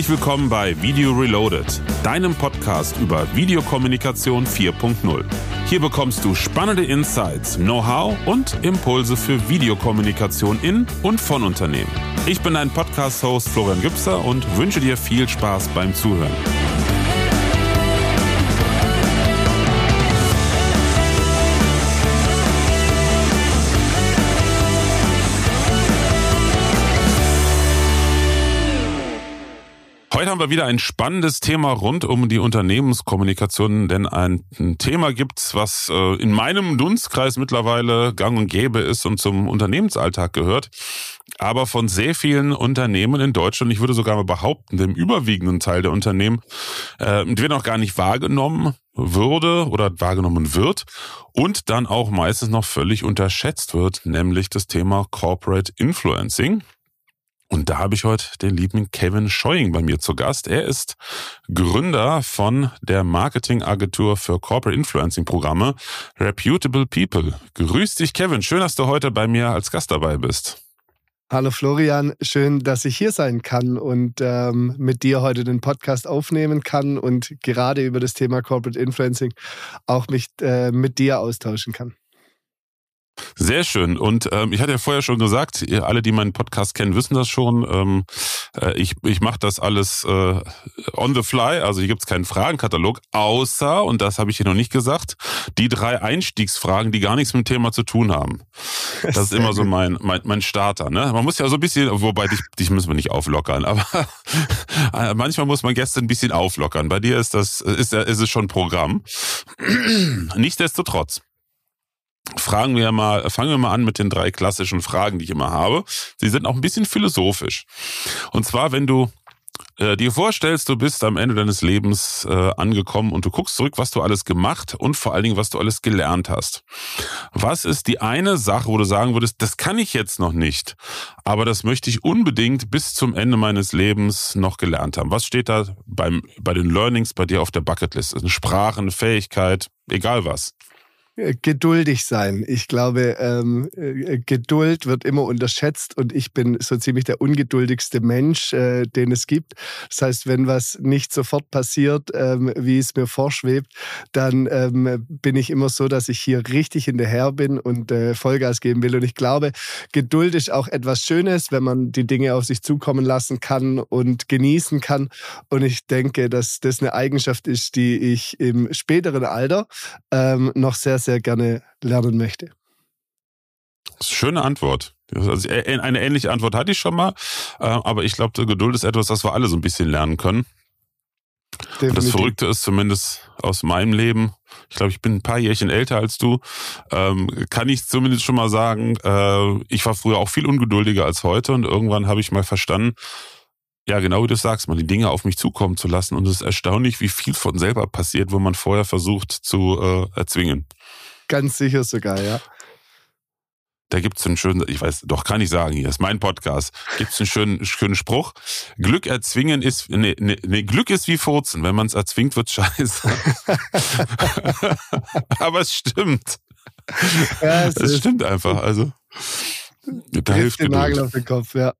Herzlich willkommen bei Video Reloaded, deinem Podcast über Videokommunikation 4.0. Hier bekommst du spannende Insights, Know-how und Impulse für Videokommunikation in und von Unternehmen. Ich bin dein Podcast-Host Florian Gübser und wünsche dir viel Spaß beim Zuhören. Heute haben wir wieder ein spannendes Thema rund um die Unternehmenskommunikation, denn ein Thema gibt's, was in meinem Dunstkreis mittlerweile gang und gäbe ist und zum Unternehmensalltag gehört, aber von sehr vielen Unternehmen in Deutschland, ich würde sogar mal behaupten, dem überwiegenden Teil der Unternehmen, entweder noch gar nicht wahrgenommen würde oder wahrgenommen wird und dann auch meistens noch völlig unterschätzt wird, nämlich das Thema Corporate Influencing. Und da habe ich heute den lieben Kevin Scheuing bei mir zu Gast. Er ist Gründer von der Marketingagentur für Corporate Influencing Programme Reputable People. Grüß dich, Kevin. Schön, dass du heute bei mir als Gast dabei bist. Hallo Florian, schön, dass ich hier sein kann und mit dir heute den Podcast aufnehmen kann und gerade über das Thema Corporate Influencing auch mich mit dir austauschen kann. Sehr schön. Und ich hatte ja vorher schon gesagt, ihr alle, die meinen Podcast kennen, wissen das schon. Ich mache das alles on the fly. Also hier gibt's keinen Fragenkatalog, außer, und das habe ich hier noch nicht gesagt, die 3 Einstiegsfragen, die gar nichts mit dem Thema zu tun haben. Das ist immer so mein Starter. Ne? Man muss ja so ein bisschen, wobei dich müssen wir nicht auflockern, aber manchmal muss man Gäste ein bisschen auflockern. Bei dir ist es schon Programm. Nichtsdestotrotz. Fangen wir mal an mit den 3 klassischen Fragen, die ich immer habe. Sie sind auch ein bisschen philosophisch. Und zwar, wenn du dir vorstellst, du bist am Ende deines Lebens angekommen und du guckst zurück, was du alles gemacht und vor allen Dingen, was du alles gelernt hast. Was ist die eine Sache, wo du sagen würdest, das kann ich jetzt noch nicht, aber das möchte ich unbedingt bis zum Ende meines Lebens noch gelernt haben? Was steht da bei den Learnings bei dir auf der Bucketlist? Eine Sprache, eine Fähigkeit, egal was. Geduldig sein. Ich glaube, Geduld wird immer unterschätzt und ich bin so ziemlich der ungeduldigste Mensch, den es gibt. Das heißt, wenn was nicht sofort passiert, wie es mir vorschwebt, dann bin ich immer so, dass ich hier richtig hinterher bin und Vollgas geben will. Und ich glaube, Geduld ist auch etwas Schönes, wenn man die Dinge auf sich zukommen lassen kann und genießen kann. Und ich denke, dass das eine Eigenschaft ist, die ich im späteren Alter noch sehr, sehr gerne lernen möchte. Schöne Antwort. Also eine ähnliche Antwort hatte ich schon mal, aber ich glaube, Geduld ist etwas, das wir alle so ein bisschen lernen können. Und das Verrückte ist zumindest aus meinem Leben, ich glaube, ich bin ein paar Jährchen älter als du, kann ich zumindest schon mal sagen, ich war früher auch viel ungeduldiger als heute und irgendwann habe ich mal verstanden, ja, genau wie du sagst, mal die Dinge auf mich zukommen zu lassen. Und es ist erstaunlich, wie viel von selber passiert, wo man vorher versucht zu erzwingen. Ganz sicher sogar, ja. Da gibt's einen schönen, ich weiß, doch kann ich sagen, hier ist mein Podcast, gibt's einen schönen Spruch. Glück erzwingen ist, Glück ist wie Furzen. Wenn man es erzwingt, wird's scheiße. Aber es stimmt. Ja, es stimmt einfach. Also, da hilft den Nagel auf den Kopf, ja.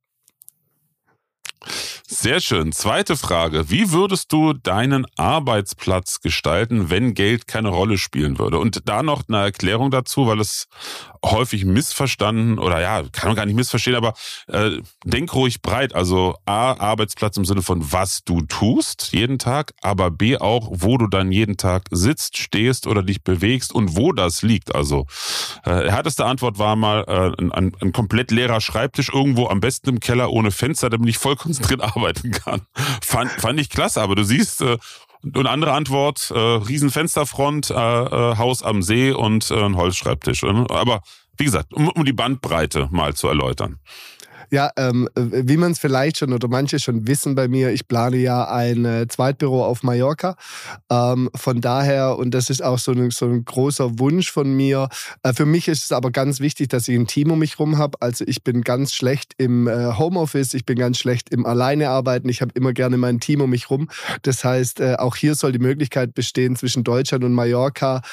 Sehr schön. Zweite Frage. Wie würdest du deinen Arbeitsplatz gestalten, wenn Geld keine Rolle spielen würde? Und da noch eine Erklärung dazu, weil es häufig missverstanden oder ja, kann man gar nicht missverstehen, aber denk ruhig breit. Also A, Arbeitsplatz im Sinne von was du tust jeden Tag, aber B auch, wo du dann jeden Tag sitzt, stehst oder dich bewegst und wo das liegt. Also härteste Antwort war mal ein komplett leerer Schreibtisch irgendwo, am besten im Keller ohne Fenster, damit ich voll konzentriert arbeiten kann. Fand ich klasse, aber du siehst, eine andere Antwort, Riesenfensterfront, Haus am See und ein Holzschreibtisch. Aber wie gesagt, um die Bandbreite mal zu erläutern. Ja, wie man es vielleicht schon oder manche schon wissen bei mir, ich plane ja ein Zweitbüro auf Mallorca. Von daher, und das ist auch so ein großer Wunsch von mir. Für mich ist es aber ganz wichtig, dass ich ein Team um mich rum habe. Also ich bin ganz schlecht im Homeoffice, ich bin ganz schlecht im Alleinearbeiten. Ich habe immer gerne mein Team um mich rum. Das heißt, auch hier soll die Möglichkeit bestehen, zwischen Deutschland und Mallorca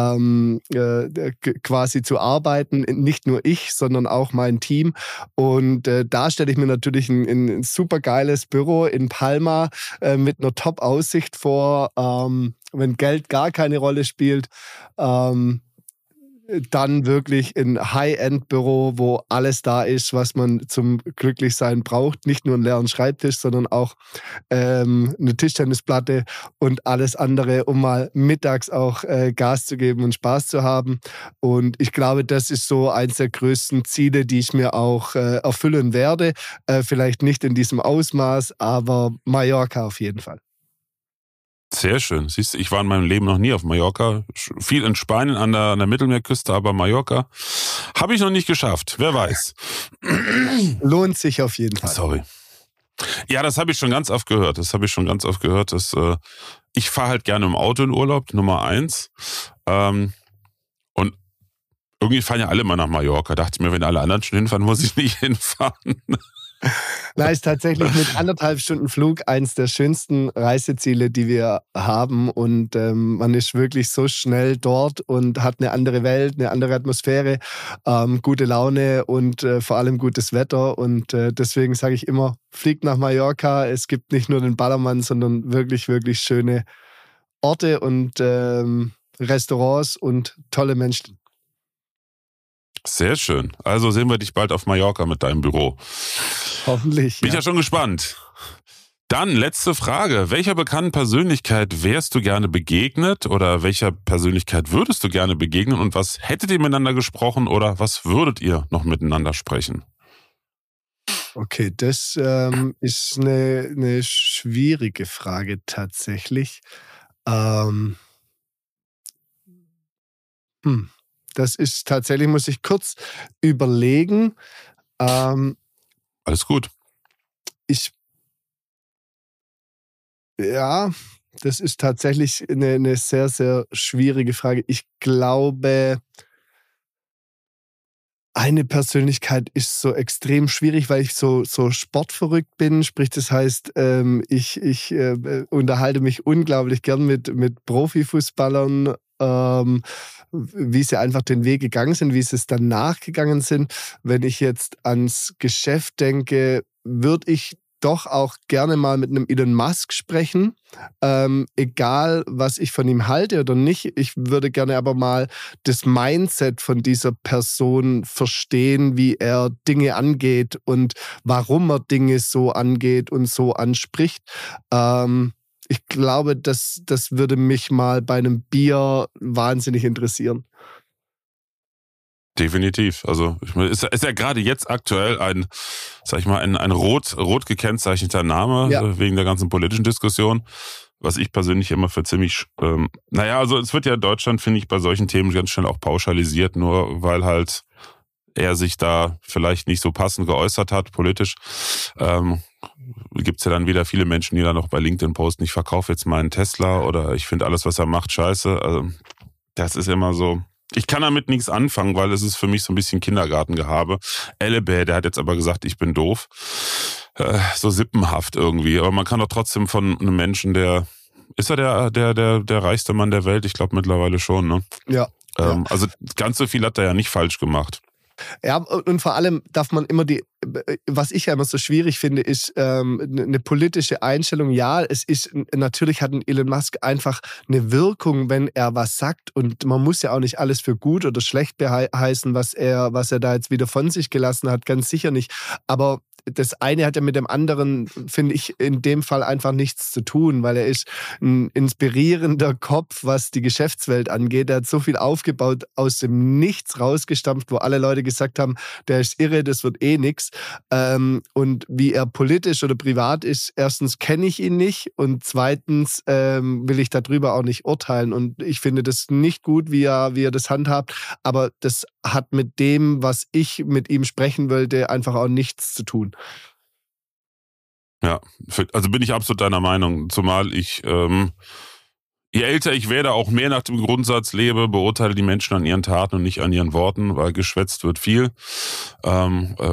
quasi zu arbeiten. Nicht nur ich, sondern auch mein Team. Und Und da stelle ich mir natürlich ein super geiles Büro in Palma mit einer Top-Aussicht vor, wenn Geld gar keine Rolle spielt. Dann wirklich ein High-End-Büro, wo alles da ist, was man zum Glücklichsein braucht. Nicht nur einen leeren Schreibtisch, sondern auch eine Tischtennisplatte und alles andere, um mal mittags auch Gas zu geben und Spaß zu haben. Und ich glaube, das ist so eins der größten Ziele, die ich mir auch erfüllen werde. Vielleicht nicht in diesem Ausmaß, aber Mallorca auf jeden Fall. Sehr schön. Siehst du, ich war in meinem Leben noch nie auf Mallorca. Viel in Spanien an der Mittelmeerküste, aber Mallorca habe ich noch nicht geschafft. Wer weiß. Lohnt sich auf jeden Fall. Sorry. Ja, das habe ich schon ganz oft gehört. Dass, ich fahre halt gerne im Auto in Urlaub, Nummer 1. Und irgendwie fahren ja alle mal nach Mallorca. Dachte ich mir, wenn alle anderen schon hinfahren, muss ich nicht hinfahren. Na, ist tatsächlich mit 1,5 Stunden Flug eins der schönsten Reiseziele, die wir haben. Und man ist wirklich so schnell dort und hat eine andere Welt, eine andere Atmosphäre, gute Laune und vor allem gutes Wetter. Und deswegen sage ich immer, fliegt nach Mallorca. Es gibt nicht nur den Ballermann, sondern wirklich, wirklich schöne Orte und Restaurants und tolle Menschen. Sehr schön. Also sehen wir dich bald auf Mallorca mit deinem Büro. Hoffentlich. Bin ich ja schon gespannt. Dann letzte Frage. Welcher bekannten Persönlichkeit wärst du gerne begegnet oder welcher Persönlichkeit würdest du gerne begegnen und was hättet ihr miteinander gesprochen oder was würdet ihr noch miteinander sprechen? Okay, das ist eine schwierige Frage tatsächlich. Das ist tatsächlich, muss ich kurz überlegen. Alles gut. Das ist tatsächlich eine sehr, sehr schwierige Frage. Ich glaube, eine Persönlichkeit ist so extrem schwierig, weil ich so sportverrückt bin. Sprich, das heißt, ich unterhalte mich unglaublich gern mit Profifußballern, wie sie einfach den Weg gegangen sind, wie sie es danach gegangen sind. Wenn ich jetzt ans Geschäft denke, würde ich doch auch gerne mal mit einem Elon Musk sprechen. Egal, was ich von ihm halte oder nicht. Ich würde gerne aber mal das Mindset von dieser Person verstehen, wie er Dinge angeht und warum er Dinge so angeht und so anspricht. Ich glaube, das würde mich mal bei einem Bier wahnsinnig interessieren. Definitiv. Also ist ja gerade jetzt aktuell ein rot gekennzeichneter Name wegen der ganzen politischen Diskussion, was ich persönlich immer für ziemlich, also es wird ja in Deutschland, finde ich, bei solchen Themen ganz schnell auch pauschalisiert, nur weil halt er sich da vielleicht nicht so passend geäußert hat, politisch. Gibt's ja dann wieder viele Menschen, die dann noch bei LinkedIn posten, ich verkaufe jetzt meinen Tesla oder ich finde alles, was er macht, scheiße. Also das ist immer so. Ich kann damit nichts anfangen, weil es ist für mich so ein bisschen Kindergartengehabe. Elebä, der hat jetzt aber gesagt, ich bin doof. So sippenhaft irgendwie. Aber man kann doch trotzdem von einem Menschen, ist er der reichste Mann der Welt? Ich glaube mittlerweile schon, ne? Ja. Also ganz so viel hat er ja nicht falsch gemacht. Ja, und vor allem darf man immer was ich ja immer so schwierig finde, ist eine politische Einstellung. Ja, natürlich hat ein Elon Musk einfach eine Wirkung, wenn er was sagt und man muss ja auch nicht alles für gut oder schlecht heißen, was er da jetzt wieder von sich gelassen hat, ganz sicher nicht. Aber das eine hat ja mit dem anderen, finde ich, in dem Fall einfach nichts zu tun, weil er ist ein inspirierender Kopf, was die Geschäftswelt angeht. Er hat so viel aufgebaut, aus dem Nichts rausgestampft, wo alle Leute gesagt haben, der ist irre, das wird eh nix. Und wie er politisch oder privat ist, erstens kenne ich ihn nicht und zweitens will ich darüber auch nicht urteilen. Und ich finde das nicht gut, wie er das handhabt, aber das hat mit dem, was ich mit ihm sprechen wollte, einfach auch nichts zu tun. Ja, also bin ich absolut deiner Meinung, zumal ich, je älter ich werde, auch mehr nach dem Grundsatz lebe, beurteile die Menschen an ihren Taten und nicht an ihren Worten, weil geschwätzt wird viel.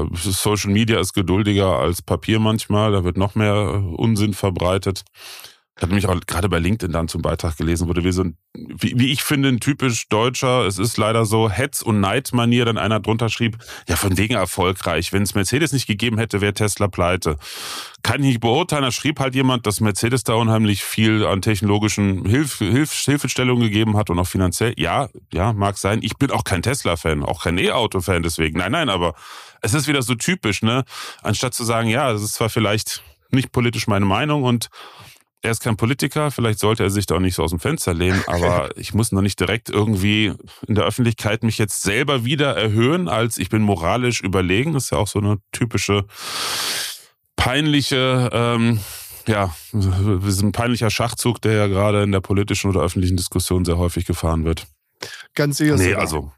Social Media ist geduldiger als Papier manchmal, da wird noch mehr Unsinn verbreitet. Ich hatte mich auch gerade bei LinkedIn dann zum Beitrag gelesen, wurde wie ich finde, ein typisch Deutscher, es ist leider so Hetz- und Neidmanier, dann einer drunter schrieb, ja von wegen erfolgreich, wenn es Mercedes nicht gegeben hätte, wäre Tesla pleite. Kann ich nicht beurteilen, da schrieb halt jemand, dass Mercedes da unheimlich viel an technologischen Hilfestellungen gegeben hat und auch finanziell. Ja, mag sein. Ich bin auch kein Tesla-Fan, auch kein E-Auto-Fan deswegen. Nein, aber es ist wieder so typisch, ne? Anstatt zu sagen, ja, das ist zwar vielleicht nicht politisch meine Meinung und er ist kein Politiker, vielleicht sollte er sich da auch nicht so aus dem Fenster lehnen, aber ich muss noch nicht direkt irgendwie in der Öffentlichkeit mich jetzt selber wieder erhöhen, als ich bin moralisch überlegen. Das ist ja auch so eine typische peinliche, ein peinlicher Schachzug, der ja gerade in der politischen oder öffentlichen Diskussion sehr häufig gefahren wird. Ganz sicher. Nee, also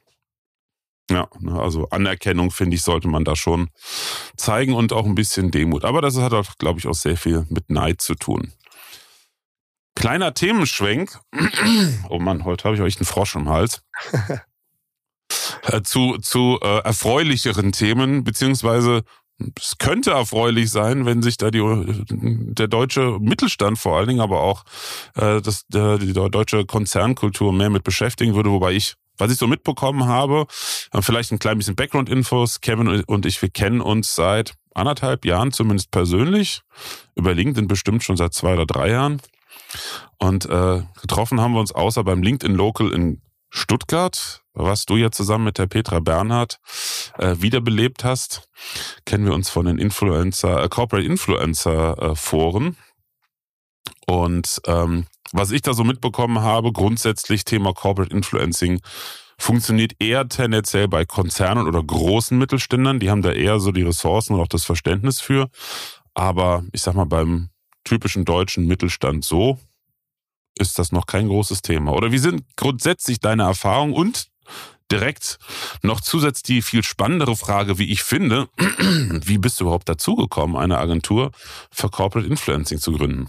Anerkennung, finde ich, sollte man da schon zeigen und auch ein bisschen Demut. Aber das hat auch, glaube ich, auch sehr viel mit Neid zu tun. Kleiner Themenschwenk. Oh Mann, heute habe ich euch einen Frosch im Hals. zu erfreulicheren Themen, beziehungsweise es könnte erfreulich sein, wenn sich da der deutsche Mittelstand vor allen Dingen, aber auch die deutsche Konzernkultur mehr mit beschäftigen würde, wobei was ich so mitbekommen habe, vielleicht ein klein bisschen Background-Infos. Kevin und ich, wir kennen uns seit 1,5 Jahren, zumindest persönlich. Über LinkedIn bestimmt schon seit 2 oder 3 Jahren. Und getroffen haben wir uns außer beim LinkedIn Local in Stuttgart, was du ja zusammen mit der Petra Bernhard wiederbelebt hast. Kennen wir uns von den Corporate Influencer Foren. Und was ich da so mitbekommen habe, grundsätzlich Thema Corporate Influencing funktioniert eher tendenziell bei Konzernen oder großen Mittelständlern. Die haben da eher so die Ressourcen und auch das Verständnis für. Aber ich sag mal, beim typischen deutschen Mittelstand so ist das noch kein großes Thema. Oder wie sind grundsätzlich deine Erfahrungen? Und direkt noch zusätzlich die viel spannendere Frage, wie ich finde, wie bist du überhaupt dazu gekommen, eine Agentur für Corporate Influencing zu gründen?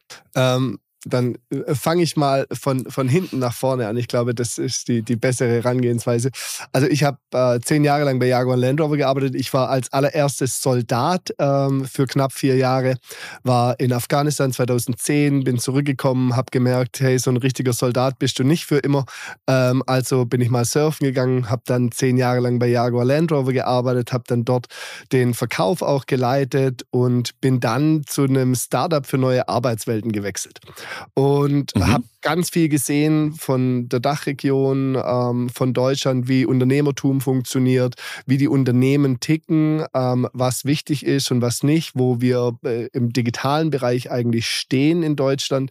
Dann fange ich mal von hinten nach vorne an. Ich glaube, das ist die bessere Herangehensweise. Also ich habe 10 Jahre lang bei Jaguar Land Rover gearbeitet. Ich war als allererstes Soldat für knapp 4 Jahre, war in Afghanistan 2010, bin zurückgekommen, habe gemerkt, hey, so ein richtiger Soldat bist du nicht für immer. Also bin ich mal surfen gegangen, habe dann 10 Jahre lang bei Jaguar Land Rover gearbeitet, habe dann dort den Verkauf auch geleitet und bin dann zu einem Startup für neue Arbeitswelten gewechselt. Und habe ganz viel gesehen von der Dachregion, von Deutschland, wie Unternehmertum funktioniert, wie die Unternehmen ticken, was wichtig ist und was nicht, wo wir im digitalen Bereich eigentlich stehen in Deutschland.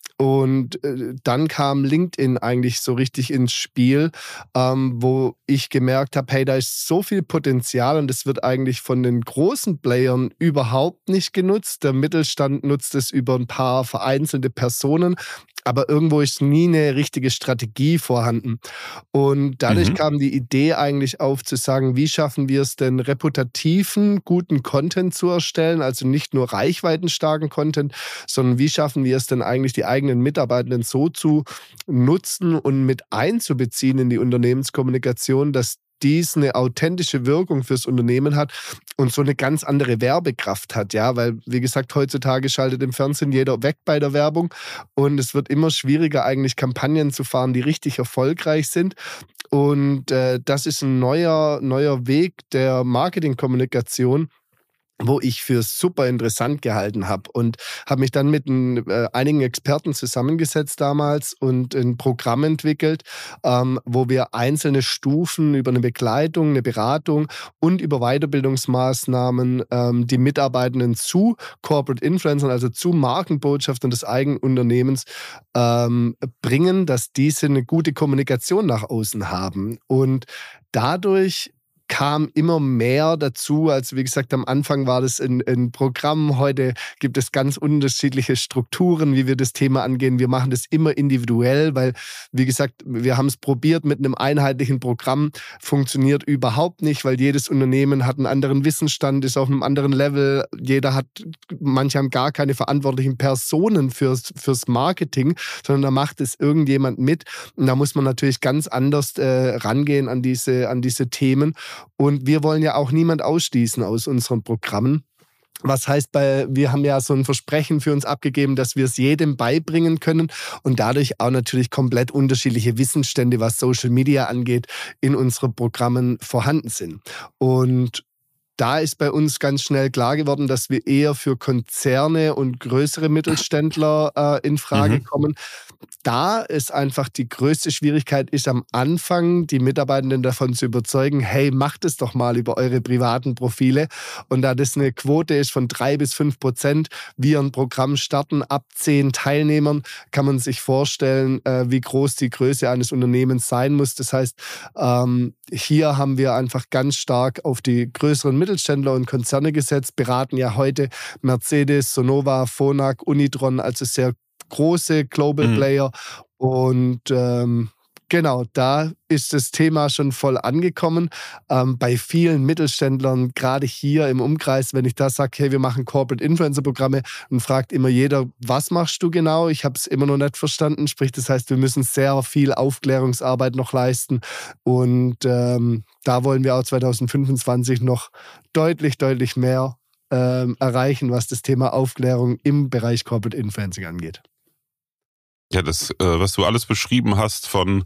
Und dann kam LinkedIn eigentlich so richtig ins Spiel, wo ich gemerkt habe, hey, da ist so viel Potenzial und es wird eigentlich von den großen Playern überhaupt nicht genutzt. Der Mittelstand nutzt es über ein paar vereinzelte Personen, aber irgendwo ist nie eine richtige Strategie vorhanden. Und dadurch kam die Idee eigentlich auf zu sagen, wie schaffen wir es denn, reputativen, guten Content zu erstellen, also nicht nur reichweitenstarken Content, sondern wie schaffen wir es denn eigentlich, die eigenen Mitarbeitenden so zu nutzen und mit einzubeziehen in die Unternehmenskommunikation, dass dies eine authentische Wirkung fürs Unternehmen hat und so eine ganz andere Werbekraft hat, ja, weil, wie gesagt, heutzutage schaltet im Fernsehen jeder weg bei der Werbung und es wird immer schwieriger, eigentlich Kampagnen zu fahren, die richtig erfolgreich sind. Und das ist ein neuer Weg der Marketingkommunikation, wo ich für super interessant gehalten habe und habe mich dann mit einigen Experten zusammengesetzt damals und ein Programm entwickelt, wo wir einzelne Stufen über eine Begleitung, eine Beratung und über Weiterbildungsmaßnahmen die Mitarbeitenden zu Corporate Influencern, also zu Markenbotschaftern des eigenen Unternehmens bringen, dass diese eine gute Kommunikation nach außen haben. Und dadurch kam immer mehr dazu. Also wie gesagt, am Anfang war das ein Programm. Heute gibt es ganz unterschiedliche Strukturen, wie wir das Thema angehen. Wir machen das immer individuell, weil, wie gesagt, wir haben es probiert mit einem einheitlichen Programm. Funktioniert überhaupt nicht, weil jedes Unternehmen hat einen anderen Wissensstand, ist auf einem anderen Level. Manche haben gar keine verantwortlichen Personen fürs Marketing, sondern da macht es irgendjemand mit. Und da muss man natürlich ganz anders rangehen an diese Themen. Und wir wollen ja auch niemand ausschließen aus unseren Programmen. Was heißt, wir haben ja so ein Versprechen für uns abgegeben, dass wir es jedem beibringen können und dadurch auch natürlich komplett unterschiedliche Wissensstände, was Social Media angeht, in unseren Programmen vorhanden sind. Und da ist bei uns ganz schnell klar geworden, dass wir eher für Konzerne und größere Mittelständler in Frage kommen. Da ist einfach die größte Schwierigkeit, ist am Anfang die Mitarbeitenden davon zu überzeugen, hey, macht es doch mal über eure privaten Profile. Und da das eine Quote ist von 3-5%, wir ein Programm starten ab 10 Teilnehmern, kann man sich vorstellen, wie groß die Größe eines Unternehmens sein muss. Das heißt, hier haben wir einfach ganz stark auf die größeren Mittelständler und Konzerne gesetzt, beraten ja heute Mercedes, Sonova, Phonak, Unitron, also sehr große Global Player. Und genau, da ist das Thema schon voll angekommen. Bei vielen Mittelständlern, gerade hier im Umkreis, wenn ich da sage, hey, wir machen Corporate Influencer Programme, dann fragt immer jeder, was machst du genau? Ich habe es immer noch nicht verstanden. Sprich, das heißt, wir müssen sehr viel Aufklärungsarbeit noch leisten. Und da wollen wir auch 2025 noch deutlich mehr erreichen, was das Thema Aufklärung im Bereich Corporate Influencing angeht. Ja, das, was du alles beschrieben hast von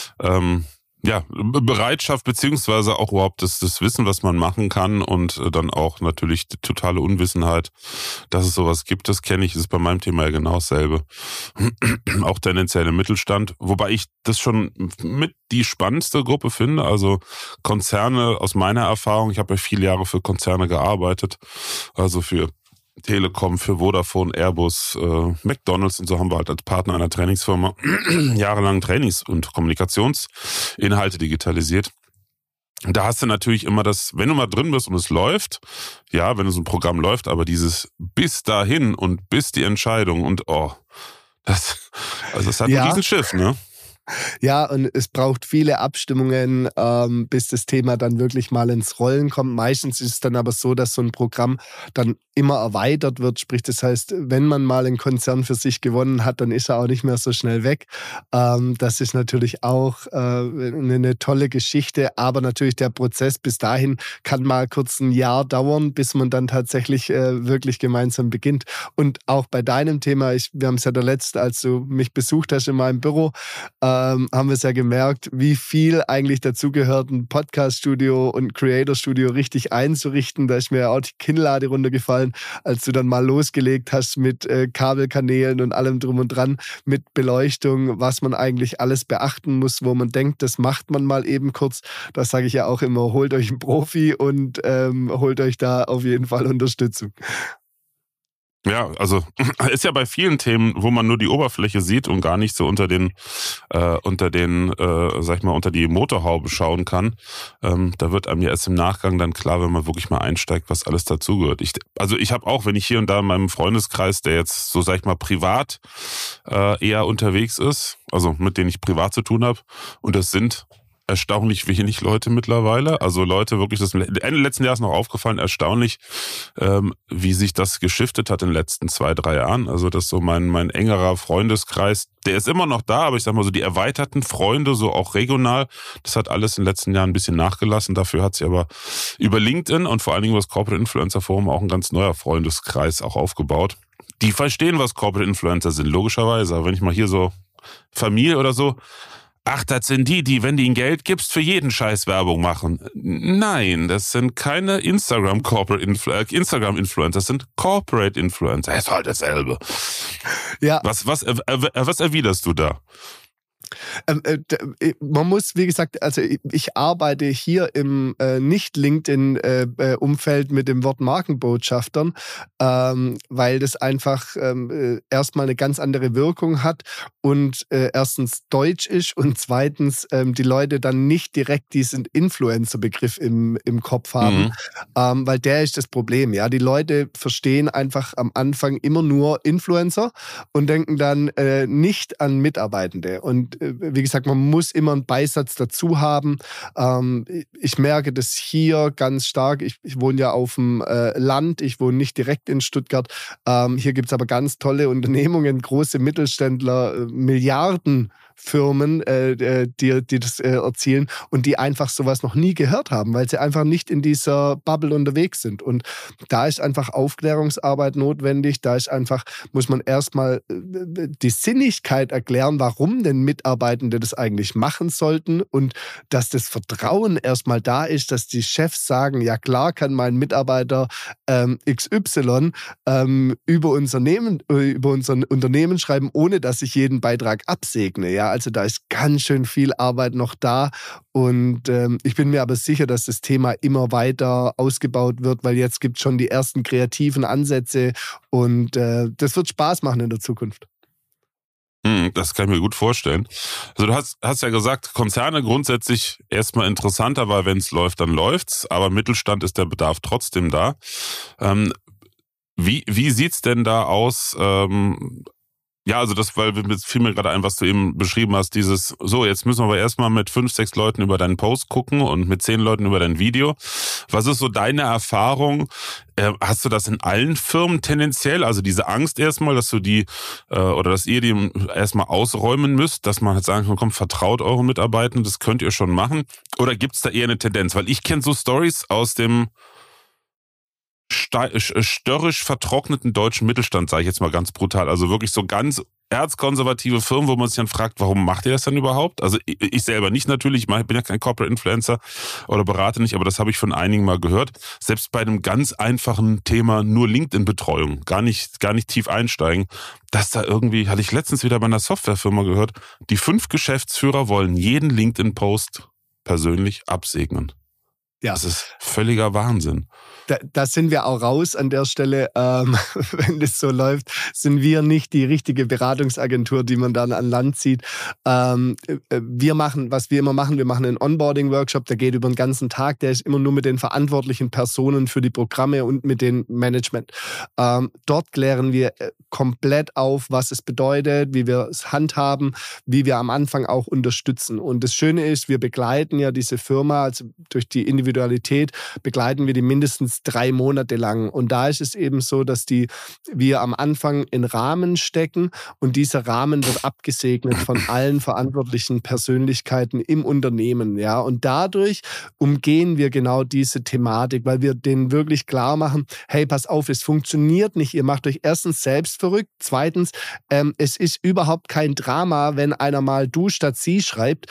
Bereitschaft beziehungsweise auch überhaupt das Wissen, was man machen kann und dann auch natürlich die totale Unwissenheit, dass es sowas gibt, das kenne ich, das ist bei meinem Thema ja genau dasselbe. Auch tendenziell im Mittelstand, wobei ich das schon mit die spannendste Gruppe finde, also Konzerne aus meiner Erfahrung, ich habe ja viele Jahre für Konzerne gearbeitet, also für Telekom, für Vodafone, Airbus, McDonald's und so haben wir halt als Partner einer Trainingsfirma jahrelang Trainings- und Kommunikationsinhalte digitalisiert. Da hast du natürlich immer das, wenn du mal drin bist und es läuft, ja, wenn so ein Programm läuft, aber dieses bis dahin und bis die Entscheidung und das ist halt ein Riesenschiff, ne? Ja, und es braucht viele Abstimmungen, bis das Thema dann wirklich mal ins Rollen kommt. Meistens ist es dann aber so, dass so ein Programm dann immer erweitert wird. Sprich, das heißt, wenn man mal einen Konzern für sich gewonnen hat, dann ist er auch nicht mehr so schnell weg. Das ist natürlich auch eine tolle Geschichte. Aber natürlich der Prozess bis dahin kann mal kurz ein Jahr dauern, bis man dann tatsächlich wirklich gemeinsam beginnt. Und auch bei deinem Thema, wir haben es ja der letzte, als du mich besucht hast in meinem Büro, haben wir es ja gemerkt, wie viel eigentlich dazugehört, ein Podcast-Studio und ein Creator-Studio richtig einzurichten. Da ist mir ja auch die Kinnlade runtergefallen, als du dann mal losgelegt hast mit Kabelkanälen und allem drum und dran, mit Beleuchtung, was man eigentlich alles beachten muss, wo man denkt, das macht man mal eben kurz. Das sage ich ja auch immer, holt euch einen Profi und holt euch da auf jeden Fall Unterstützung. Ja, also ist ja bei vielen Themen, wo man nur die Oberfläche sieht und gar nicht so unter die Motorhaube schauen kann. Da wird einem ja erst im Nachgang dann klar, wenn man wirklich mal einsteigt, was alles dazugehört. Ich habe auch, wenn ich hier und da in meinem Freundeskreis, der jetzt so, sag ich mal, privat eher unterwegs ist, also mit denen ich privat zu tun habe, und das sind erstaunlich wenig Leute mittlerweile. Also Leute, wirklich, das Ende letzten Jahres noch aufgefallen, erstaunlich, wie sich das geschiftet hat in den letzten 2-3 Jahren. Also das so mein engerer Freundeskreis, der ist immer noch da, aber ich sag mal so die erweiterten Freunde, so auch regional, das hat alles in den letzten Jahren ein bisschen nachgelassen. Dafür hat sich aber über LinkedIn und vor allen Dingen über das Corporate Influencer Forum auch ein ganz neuer Freundeskreis auch aufgebaut. Die verstehen, was Corporate Influencer sind, logischerweise. Aber wenn ich mal hier so Familie oder so, ach, das sind die, wenn du ihnen Geld gibst, für jeden Scheiß Werbung machen. Nein, das sind keine Instagram-Influencer, das sind Corporate Influencer. Das ist halt dasselbe. Ja. Was erwiderst du da? Man muss, wie gesagt, also ich arbeite hier im Nicht-LinkedIn-Umfeld mit dem Wort Markenbotschaftern, weil das einfach erstmal eine ganz andere Wirkung hat und erstens deutsch ist und zweitens die Leute dann nicht direkt diesen Influencer-Begriff im Kopf haben, weil der ist das Problem. Ja, die Leute verstehen einfach am Anfang immer nur Influencer und denken dann nicht an Mitarbeitende. Und wie gesagt, man muss immer einen Beisatz dazu haben. Ich merke das hier ganz stark. Ich wohne ja auf dem Land, ich wohne nicht direkt in Stuttgart. Hier gibt es aber ganz tolle Unternehmungen, große Mittelständler, Milliarden Firmen, die das erzielen und die einfach sowas noch nie gehört haben, weil sie einfach nicht in dieser Bubble unterwegs sind. Und da ist einfach Aufklärungsarbeit notwendig. Da ist einfach, muss man erstmal die Sinnigkeit erklären, warum denn Mitarbeitende das eigentlich machen sollten und dass das Vertrauen erstmal da ist, dass die Chefs sagen, ja klar kann mein Mitarbeiter XY über unser Unternehmen schreiben, ohne dass ich jeden Beitrag absegne. Ja, also da ist ganz schön viel Arbeit noch da und ich bin mir aber sicher, dass das Thema immer weiter ausgebaut wird, weil jetzt gibt es schon die ersten kreativen Ansätze und das wird Spaß machen in der Zukunft. Das kann ich mir gut vorstellen. Also du hast ja gesagt, Konzerne grundsätzlich erstmal interessanter, weil wenn es läuft, dann läuft's, aber Mittelstand ist der Bedarf trotzdem da. Wie sieht's denn da aus? Ja, also weil fiel mir gerade ein, was du eben beschrieben hast, jetzt müssen wir aber erstmal mit 5, 6 Leuten über deinen Post gucken und mit 10 Leuten über dein Video. Was ist so deine Erfahrung? Hast du das in allen Firmen tendenziell? Also diese Angst erstmal, dass du dass ihr die erstmal ausräumen müsst, dass man halt sagen kann, komm, vertraut euren Mitarbeitern, das könnt ihr schon machen. Oder gibt's da eher eine Tendenz? Weil ich kenne so Stories aus dem störrisch vertrockneten deutschen Mittelstand, sage ich jetzt mal ganz brutal. Also wirklich so ganz erzkonservative Firmen, wo man sich dann fragt, warum macht ihr das denn überhaupt? Also ich selber nicht natürlich, ich bin ja kein Corporate Influencer oder berate nicht, aber das habe ich von einigen mal gehört. Selbst bei einem ganz einfachen Thema, nur LinkedIn-Betreuung, gar nicht tief einsteigen, dass da irgendwie, hatte ich letztens wieder bei einer Softwarefirma gehört, die 5 Geschäftsführer wollen jeden LinkedIn-Post persönlich absegnen. Ja. Das ist völliger Wahnsinn. Da sind wir auch raus an der Stelle. Wenn das so läuft, sind wir nicht die richtige Beratungsagentur, die man dann an Land zieht. Wir machen, was wir immer machen, wir machen einen Onboarding-Workshop, der geht über den ganzen Tag. Der ist immer nur mit den verantwortlichen Personen für die Programme und mit dem Management. Dort klären wir komplett auf, was es bedeutet, wie wir es handhaben, wie wir am Anfang auch unterstützen. Und das Schöne ist, wir begleiten ja diese Firma, also durch die Individualität begleiten wir die mindestens 3 Monate lang. Und da ist es eben so, dass wir am Anfang in Rahmen stecken und dieser Rahmen wird abgesegnet von allen verantwortlichen Persönlichkeiten im Unternehmen. Ja? Und dadurch umgehen wir genau diese Thematik, weil wir denen wirklich klar machen, hey, pass auf, es funktioniert nicht. Ihr macht euch erstens selbst verrückt. Zweitens, es ist überhaupt kein Drama, wenn einer mal du statt sie schreibt.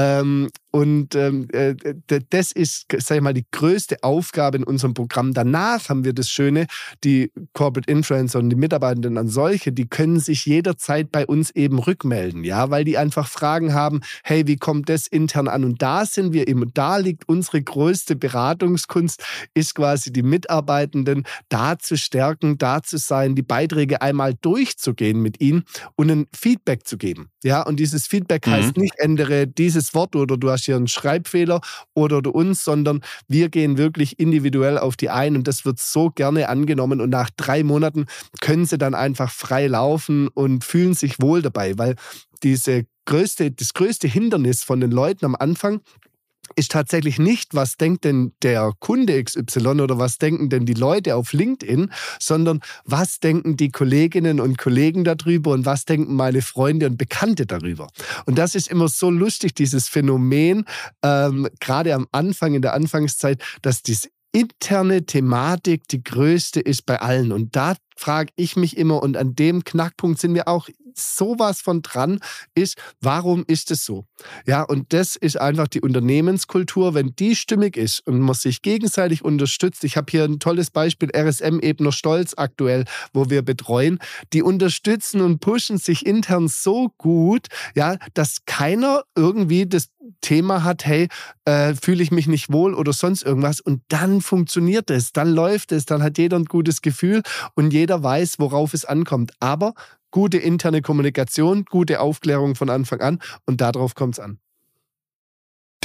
Das ist, sag ich mal, die größte Aufgabe in unserem Programm. Danach haben wir das Schöne, die Corporate Influencer und die Mitarbeitenden an solche, die können sich jederzeit bei uns eben rückmelden, ja, weil die einfach Fragen haben, hey, wie kommt das intern an? Und da sind wir eben, da liegt unsere größte Beratungskunst, ist quasi die Mitarbeitenden da zu stärken, da zu sein, die Beiträge einmal durchzugehen mit ihnen und ein Feedback zu geben. Ja, und dieses Feedback heißt nicht, ändere dieses Wort oder du hast hier einen Schreibfehler oder du uns, sondern wir gehen wirklich individuell auf die ein und das wird so gerne angenommen und nach 3 Monaten können sie dann einfach frei laufen und fühlen sich wohl dabei, weil das größte Hindernis von den Leuten am Anfang ist tatsächlich nicht, was denkt denn der Kunde XY oder was denken denn die Leute auf LinkedIn, sondern was denken die Kolleginnen und Kollegen darüber und was denken meine Freunde und Bekannte darüber. Und das ist immer so lustig, dieses Phänomen, gerade am Anfang, in der Anfangszeit, dass diese interne Thematik die größte ist bei allen. Und da frage ich mich immer, und an dem Knackpunkt sind wir auch sowas von dran, ist, warum ist es so? Ja, und das ist einfach die Unternehmenskultur, wenn die stimmig ist und man sich gegenseitig unterstützt. Ich habe hier ein tolles Beispiel, RSM Ebner Stolz aktuell, wo wir betreuen. Die unterstützen und pushen sich intern so gut, ja, dass keiner irgendwie das Thema hat, hey, fühle ich mich nicht wohl oder sonst irgendwas. Und dann funktioniert es, dann läuft es, dann hat jeder ein gutes Gefühl und jeder weiß, worauf es ankommt. Aber gute interne Kommunikation, gute Aufklärung von Anfang an und darauf kommt es an.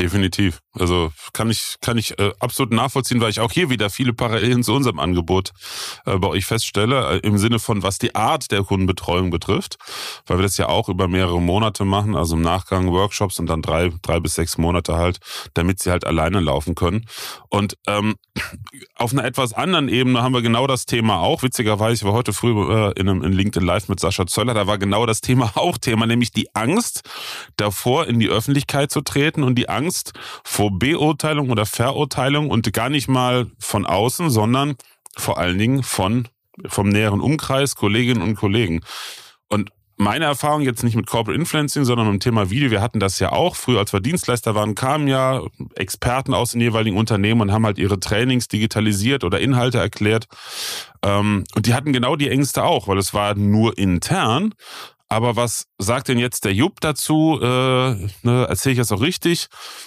Definitiv. Also kann ich absolut nachvollziehen, weil ich auch hier wieder viele Parallelen zu unserem Angebot bei euch feststelle, im Sinne von, was die Art der Kundenbetreuung betrifft, weil wir das ja auch über mehrere Monate machen, also im Nachgang Workshops und dann 3 bis 6 Monate halt, damit sie halt alleine laufen können. Und auf einer etwas anderen Ebene haben wir genau das Thema auch. Witzigerweise, ich war heute früh in LinkedIn Live mit Sascha Zöller, da war genau das Thema auch Thema, nämlich die Angst davor, in die Öffentlichkeit zu treten und die Angst vor Beurteilung oder Verurteilung und gar nicht mal von außen, sondern vor allen Dingen vom näheren Umkreis, Kolleginnen und Kollegen. Und meine Erfahrung jetzt nicht mit Corporate Influencing, sondern mit dem Thema Video, wir hatten das ja auch, früher als wir Dienstleister waren, kamen ja Experten aus den jeweiligen Unternehmen und haben halt ihre Trainings digitalisiert oder Inhalte erklärt. Und die hatten genau die Ängste auch, weil es war nur intern. Aber was sagt denn jetzt der Jupp dazu? Erzähle ich das auch richtig?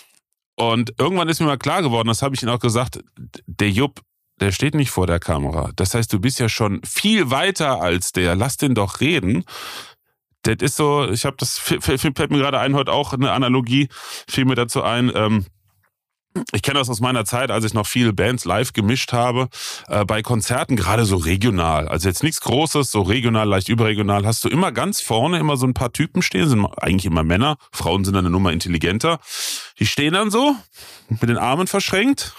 Und irgendwann ist mir mal klar geworden, das habe ich Ihnen auch gesagt, der Jupp, der steht nicht vor der Kamera. Das heißt, du bist ja schon viel weiter als der. Lass den doch reden. Das ist so, fällt mir gerade ein, heute auch eine Analogie, fiel mir dazu ein, ich kenne das aus meiner Zeit, als ich noch viele Bands live gemischt habe, bei Konzerten, gerade so regional, also jetzt nichts Großes, so regional, leicht überregional, hast du immer ganz vorne immer so ein paar Typen stehen, sind eigentlich immer Männer, Frauen sind dann eine Nummer intelligenter, die stehen dann so, mit den Armen verschränkt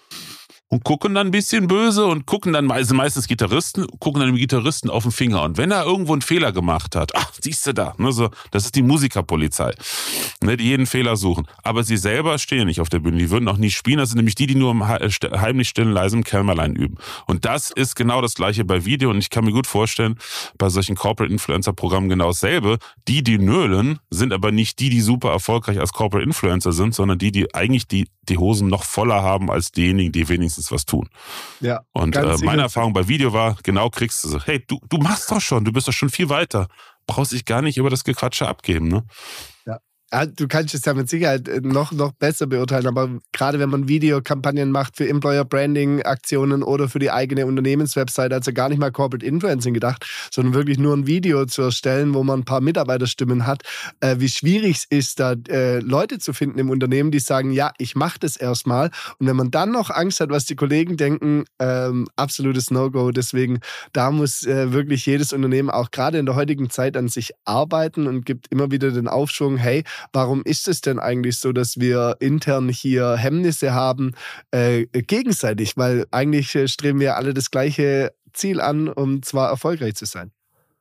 und gucken dann ein bisschen böse und gucken dann meistens Gitarristen, gucken dann dem Gitarristen auf den Finger. Und wenn er irgendwo einen Fehler gemacht hat, siehst du da, ne, so, das ist die Musikerpolizei, ne, die jeden Fehler suchen. Aber sie selber stehen nicht auf der Bühne, die würden auch nie spielen, das sind nämlich die nur im heimlich stillen, leisen Kämmerlein üben. Und das ist genau das Gleiche bei Video und ich kann mir gut vorstellen, bei solchen Corporate Influencer Programmen genau dasselbe. Die nölen, sind aber nicht die super erfolgreich als Corporate Influencer sind, sondern die eigentlich die Hosen noch voller haben als diejenigen, die wenigstens was tun. Ja. Und meine Erfahrung bei Video war, genau kriegst du so, hey, du machst doch schon, du bist doch schon viel weiter. Brauchst dich gar nicht über das Gequatsche abgeben, ne? Ja. Ja, du kannst es ja mit Sicherheit noch besser beurteilen, aber gerade wenn man Videokampagnen macht für Employer-Branding-Aktionen oder für die eigene Unternehmenswebsite, also gar nicht mal Corporate Influencing gedacht, sondern wirklich nur ein Video zu erstellen, wo man ein paar Mitarbeiterstimmen hat, wie schwierig es ist, da Leute zu finden im Unternehmen, die sagen, ja, ich mache das erstmal. Und wenn man dann noch Angst hat, was die Kollegen denken, absolutes No-Go. Deswegen, da muss wirklich jedes Unternehmen auch gerade in der heutigen Zeit an sich arbeiten und gibt immer wieder den Aufschwung, hey, warum ist es denn eigentlich so, dass wir intern hier Hemmnisse haben, gegenseitig? Weil eigentlich streben wir alle das gleiche Ziel an, um zwar erfolgreich zu sein.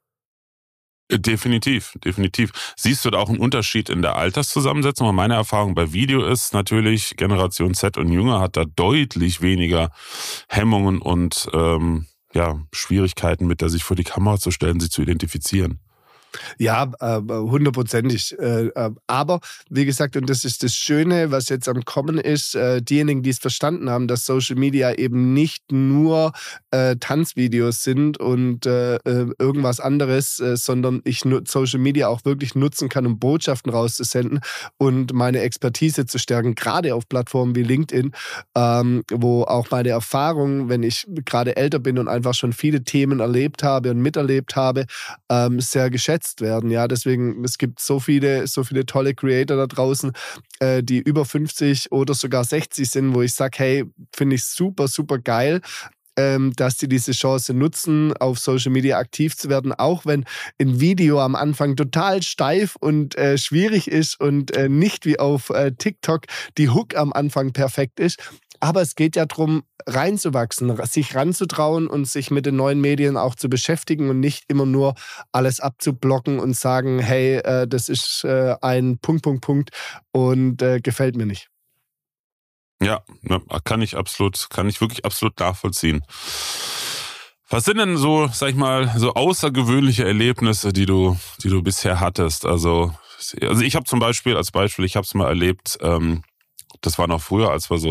Definitiv. Siehst du da auch einen Unterschied in der Alterszusammensetzung? Und meine Erfahrung bei Video ist natürlich, Generation Z und Jünger hat da deutlich weniger Hemmungen und Schwierigkeiten mit, sich vor die Kamera zu stellen, sich zu identifizieren. Ja, 100%. Aber wie gesagt, und das ist das Schöne, was jetzt am Kommen ist, diejenigen, die es verstanden haben, dass Social Media eben nicht nur Tanzvideos sind und irgendwas anderes, sondern ich Social Media auch wirklich nutzen kann, um Botschaften rauszusenden und meine Expertise zu stärken, gerade auf Plattformen wie LinkedIn, wo auch meine Erfahrung, wenn ich gerade älter bin und einfach schon viele Themen erlebt habe und miterlebt habe, sehr geschätzt werden. Ja, deswegen, es gibt so viele tolle Creator da draußen, die über 50 oder sogar 60 sind, wo ich sage, hey, finde ich super, super geil, dass die diese Chance nutzen, auf Social Media aktiv zu werden, auch wenn ein Video am Anfang total steif und schwierig ist und nicht wie auf TikTok die Hook am Anfang perfekt ist. Aber es geht ja darum, reinzuwachsen, sich ranzutrauen und sich mit den neuen Medien auch zu beschäftigen und nicht immer nur alles abzublocken und sagen, hey, das ist ein Punkt und gefällt mir nicht. Ja, kann ich wirklich absolut nachvollziehen. Was sind denn so, sag ich mal, so außergewöhnliche Erlebnisse, die du bisher hattest? Also ich habe zum Beispiel, ich habe es mal erlebt, das war noch früher, als wir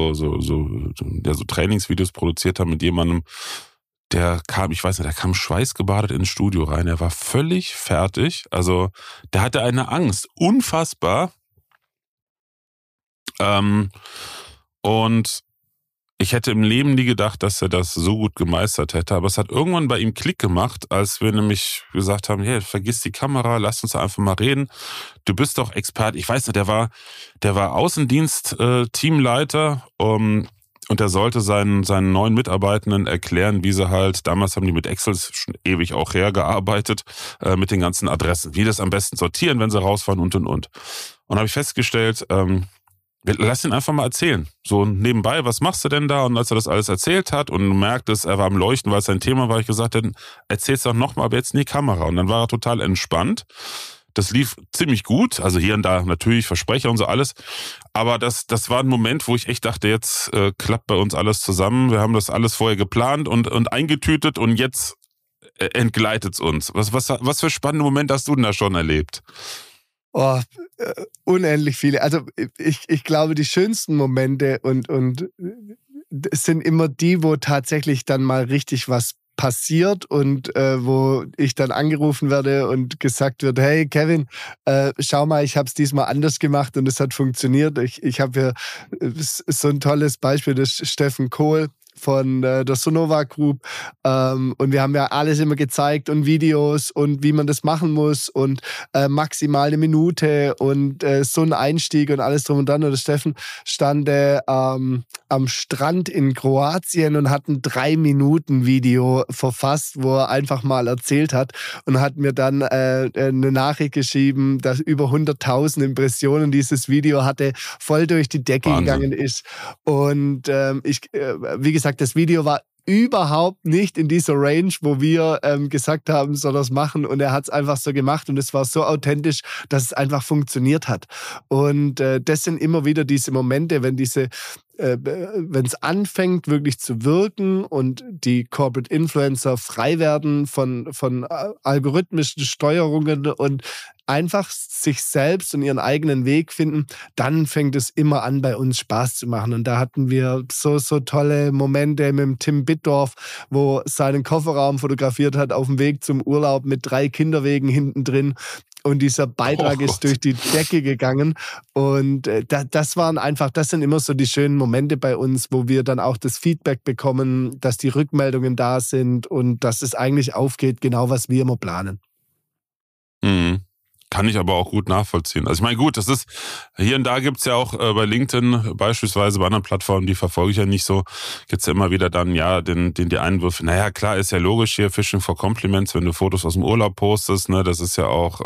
so Trainingsvideos produziert haben mit jemandem, der kam schweißgebadet ins Studio rein. Er war völlig fertig. Also der hatte eine Angst, unfassbar. Und ich hätte im Leben nie gedacht, dass er das so gut gemeistert hätte. Aber es hat irgendwann bei ihm Klick gemacht, als wir nämlich gesagt haben, hey, vergiss die Kamera, lass uns einfach mal reden. Du bist doch Experte. Ich weiß nicht, der war Außendienst-Teamleiter, und er sollte seinen neuen Mitarbeitenden erklären, wie sie halt, damals haben die mit Excel schon ewig auch hergearbeitet, mit den ganzen Adressen, wie das am besten sortieren, wenn sie rausfahren und. Und habe ich festgestellt, lass ihn einfach mal erzählen. So nebenbei, was machst du denn da? Und als er das alles erzählt hat und merktest, er war am Leuchten, weil es sein Thema war, ich gesagt, dann erzähl's doch nochmal, aber jetzt in die Kamera. Und dann war er total entspannt. Das lief ziemlich gut, also hier und da natürlich Versprecher und so alles. Aber das war ein Moment, wo ich echt dachte, jetzt klappt bei uns alles zusammen. Wir haben das alles vorher geplant und eingetütet und jetzt entgleitet's uns. Was für spannende Momente hast du denn da schon erlebt? Oh, unendlich viele. Also ich glaube, die schönsten Momente und es sind immer die, wo tatsächlich dann mal richtig was passiert und wo ich dann angerufen werde und gesagt wird, hey Kevin, schau mal, ich habe es diesmal anders gemacht und es hat funktioniert. Ich habe hier so ein tolles Beispiel, das ist Steffen Kohl von der Sonova Group, und wir haben ja alles immer gezeigt und Videos und wie man das machen muss und maximal eine Minute und so ein Einstieg und alles drum und dran. Und der Steffen stand am Strand in Kroatien und hat ein 3-Minuten-Video verfasst, wo er einfach mal erzählt hat und hat mir dann eine Nachricht geschrieben, dass über 100.000 Impressionen dieses Video hatte, voll durch die Decke Wahnsinn. gegangen ist. Und wie gesagt, das Video war überhaupt nicht in dieser Range, wo wir gesagt haben, soll das machen, und er hat es einfach so gemacht und es war so authentisch, dass es einfach funktioniert hat. Und das sind immer wieder diese Momente, wenn es anfängt wirklich zu wirken und die Corporate Influencer frei werden von algorithmischen Steuerungen und einfach sich selbst und ihren eigenen Weg finden, dann fängt es immer an, bei uns Spaß zu machen. Und da hatten wir so tolle Momente mit dem Tim Bittdorf, wo seinen Kofferraum fotografiert hat auf dem Weg zum Urlaub mit 3 Kinderwegen hinten drin. Und dieser Beitrag ist durch die Decke gegangen. Und das sind immer so die schönen Momente bei uns, wo wir dann auch das Feedback bekommen, dass die Rückmeldungen da sind und dass es eigentlich aufgeht, genau was wir immer planen. Mhm. Kann ich aber auch gut nachvollziehen. Also ich meine, gut, das ist, hier und da gibt's ja auch bei LinkedIn beispielsweise, bei anderen Plattformen, die verfolge ich ja nicht so, gibt's ja immer wieder dann, ja, die Einwürfe, naja, klar, ist ja logisch hier, Fishing for Compliments, wenn du Fotos aus dem Urlaub postest, ne, das ist ja auch,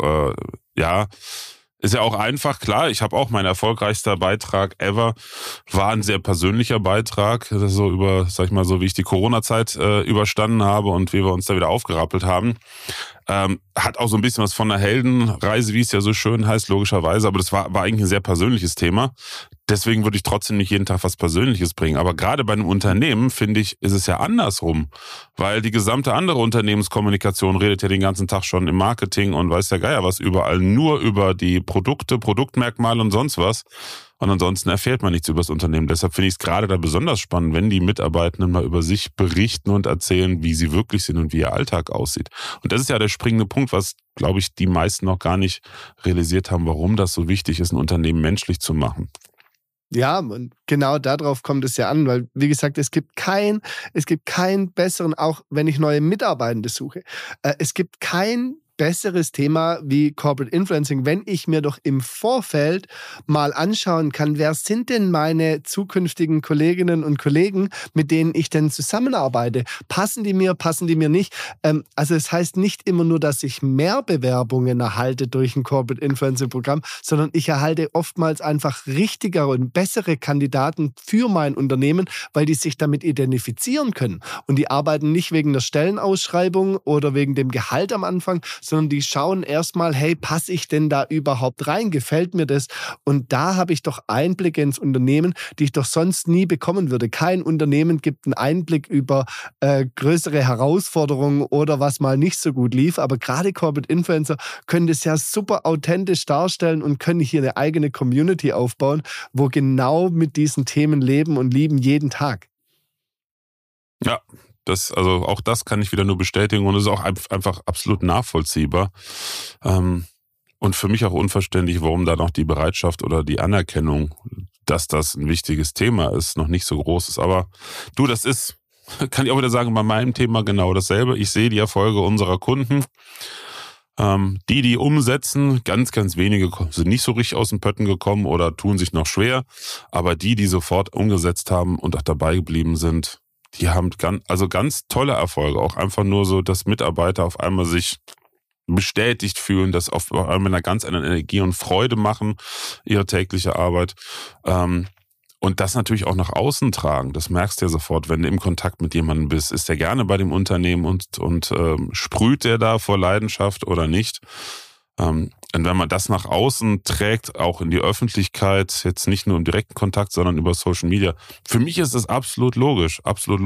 ist ja auch einfach, klar, ich habe auch mein erfolgreichster Beitrag ever, war ein sehr persönlicher Beitrag, so über, sag ich mal, so wie ich die Corona-Zeit überstanden habe und wie wir uns da wieder aufgerappelt haben. Hat auch so ein bisschen was von einer Heldenreise, wie es ja so schön heißt, logischerweise, aber das war eigentlich ein sehr persönliches Thema. Deswegen würde ich trotzdem nicht jeden Tag was Persönliches bringen. Aber gerade bei einem Unternehmen, finde ich, ist es ja andersrum. Weil die gesamte andere Unternehmenskommunikation redet ja den ganzen Tag schon im Marketing und weiß der Geier was überall, nur über die Produkte, Produktmerkmale und sonst was. Und ansonsten erfährt man nichts über das Unternehmen. Deshalb finde ich es gerade da besonders spannend, wenn die Mitarbeitenden mal über sich berichten und erzählen, wie sie wirklich sind und wie ihr Alltag aussieht. Und das ist ja der springende Punkt, was, glaube ich, die meisten noch gar nicht realisiert haben, warum das so wichtig ist, ein Unternehmen menschlich zu machen. Ja, und genau darauf kommt es ja an, weil, wie gesagt, es gibt keinen besseren, auch wenn ich neue Mitarbeitende suche, es gibt kein besseres Thema wie Corporate Influencing, wenn ich mir doch im Vorfeld mal anschauen kann, wer sind denn meine zukünftigen Kolleginnen und Kollegen, mit denen ich denn zusammenarbeite? Passen die mir nicht? Also es heißt nicht immer nur, dass ich mehr Bewerbungen erhalte durch ein Corporate Influencing Programm, sondern ich erhalte oftmals einfach richtigere und bessere Kandidaten für mein Unternehmen, weil die sich damit identifizieren können. Und die arbeiten nicht wegen der Stellenausschreibung oder wegen dem Gehalt am Anfang, sondern die schauen erstmal, hey, passe ich denn da überhaupt rein? Gefällt mir das? Und da habe ich doch Einblicke ins Unternehmen, die ich doch sonst nie bekommen würde. Kein Unternehmen gibt einen Einblick über größere Herausforderungen oder was mal nicht so gut lief. Aber gerade Corporate Influencer können das ja super authentisch darstellen und können hier eine eigene Community aufbauen, wo genau mit diesen Themen leben und lieben jeden Tag. Ja. Also auch das kann ich wieder nur bestätigen und ist auch einfach absolut nachvollziehbar. Und für mich auch unverständlich, warum da noch die Bereitschaft oder die Anerkennung dass das ein wichtiges Thema ist, noch nicht so groß ist. Aber du, das ist, kann ich auch wieder sagen, bei meinem Thema genau dasselbe. Ich sehe die Erfolge unserer Kunden. Die umsetzen, ganz, ganz wenige sind nicht so richtig aus den Pötten gekommen oder tun sich noch schwer. Aber die sofort umgesetzt haben und auch dabei geblieben sind, die haben ganz tolle Erfolge. Auch einfach nur so, dass Mitarbeiter auf einmal sich bestätigt fühlen, dass auf einmal mit einer ganz anderen Energie und Freude machen, ihre tägliche Arbeit. Und das natürlich auch nach außen tragen. Das merkst du ja sofort, wenn du im Kontakt mit jemandem bist. Ist der gerne bei dem Unternehmen und sprüht der da vor Leidenschaft oder nicht? Und wenn man das nach außen trägt, auch in die Öffentlichkeit, jetzt nicht nur im direkten Kontakt, sondern über Social Media, für mich ist das absolut logisch.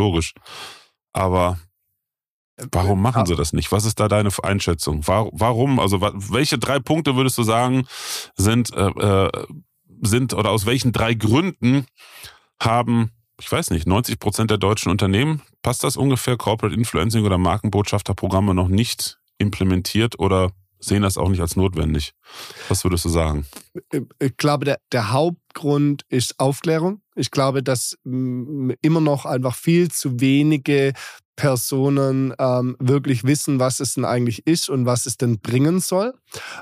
Aber warum machen sie das nicht? Was ist da deine Einschätzung? Warum? Also welche 3 Punkte würdest du sagen, sind oder aus welchen 3 Gründen haben, ich weiß nicht, 90% der deutschen Unternehmen, passt das ungefähr, Corporate Influencing oder Markenbotschafterprogramme noch nicht implementiert oder sehen das auch nicht als notwendig? Was würdest du sagen? Ich glaube, der Hauptgrund ist Aufklärung. Ich glaube, dass immer noch einfach viel zu wenige Personen wirklich wissen, was es denn eigentlich ist und was es denn bringen soll.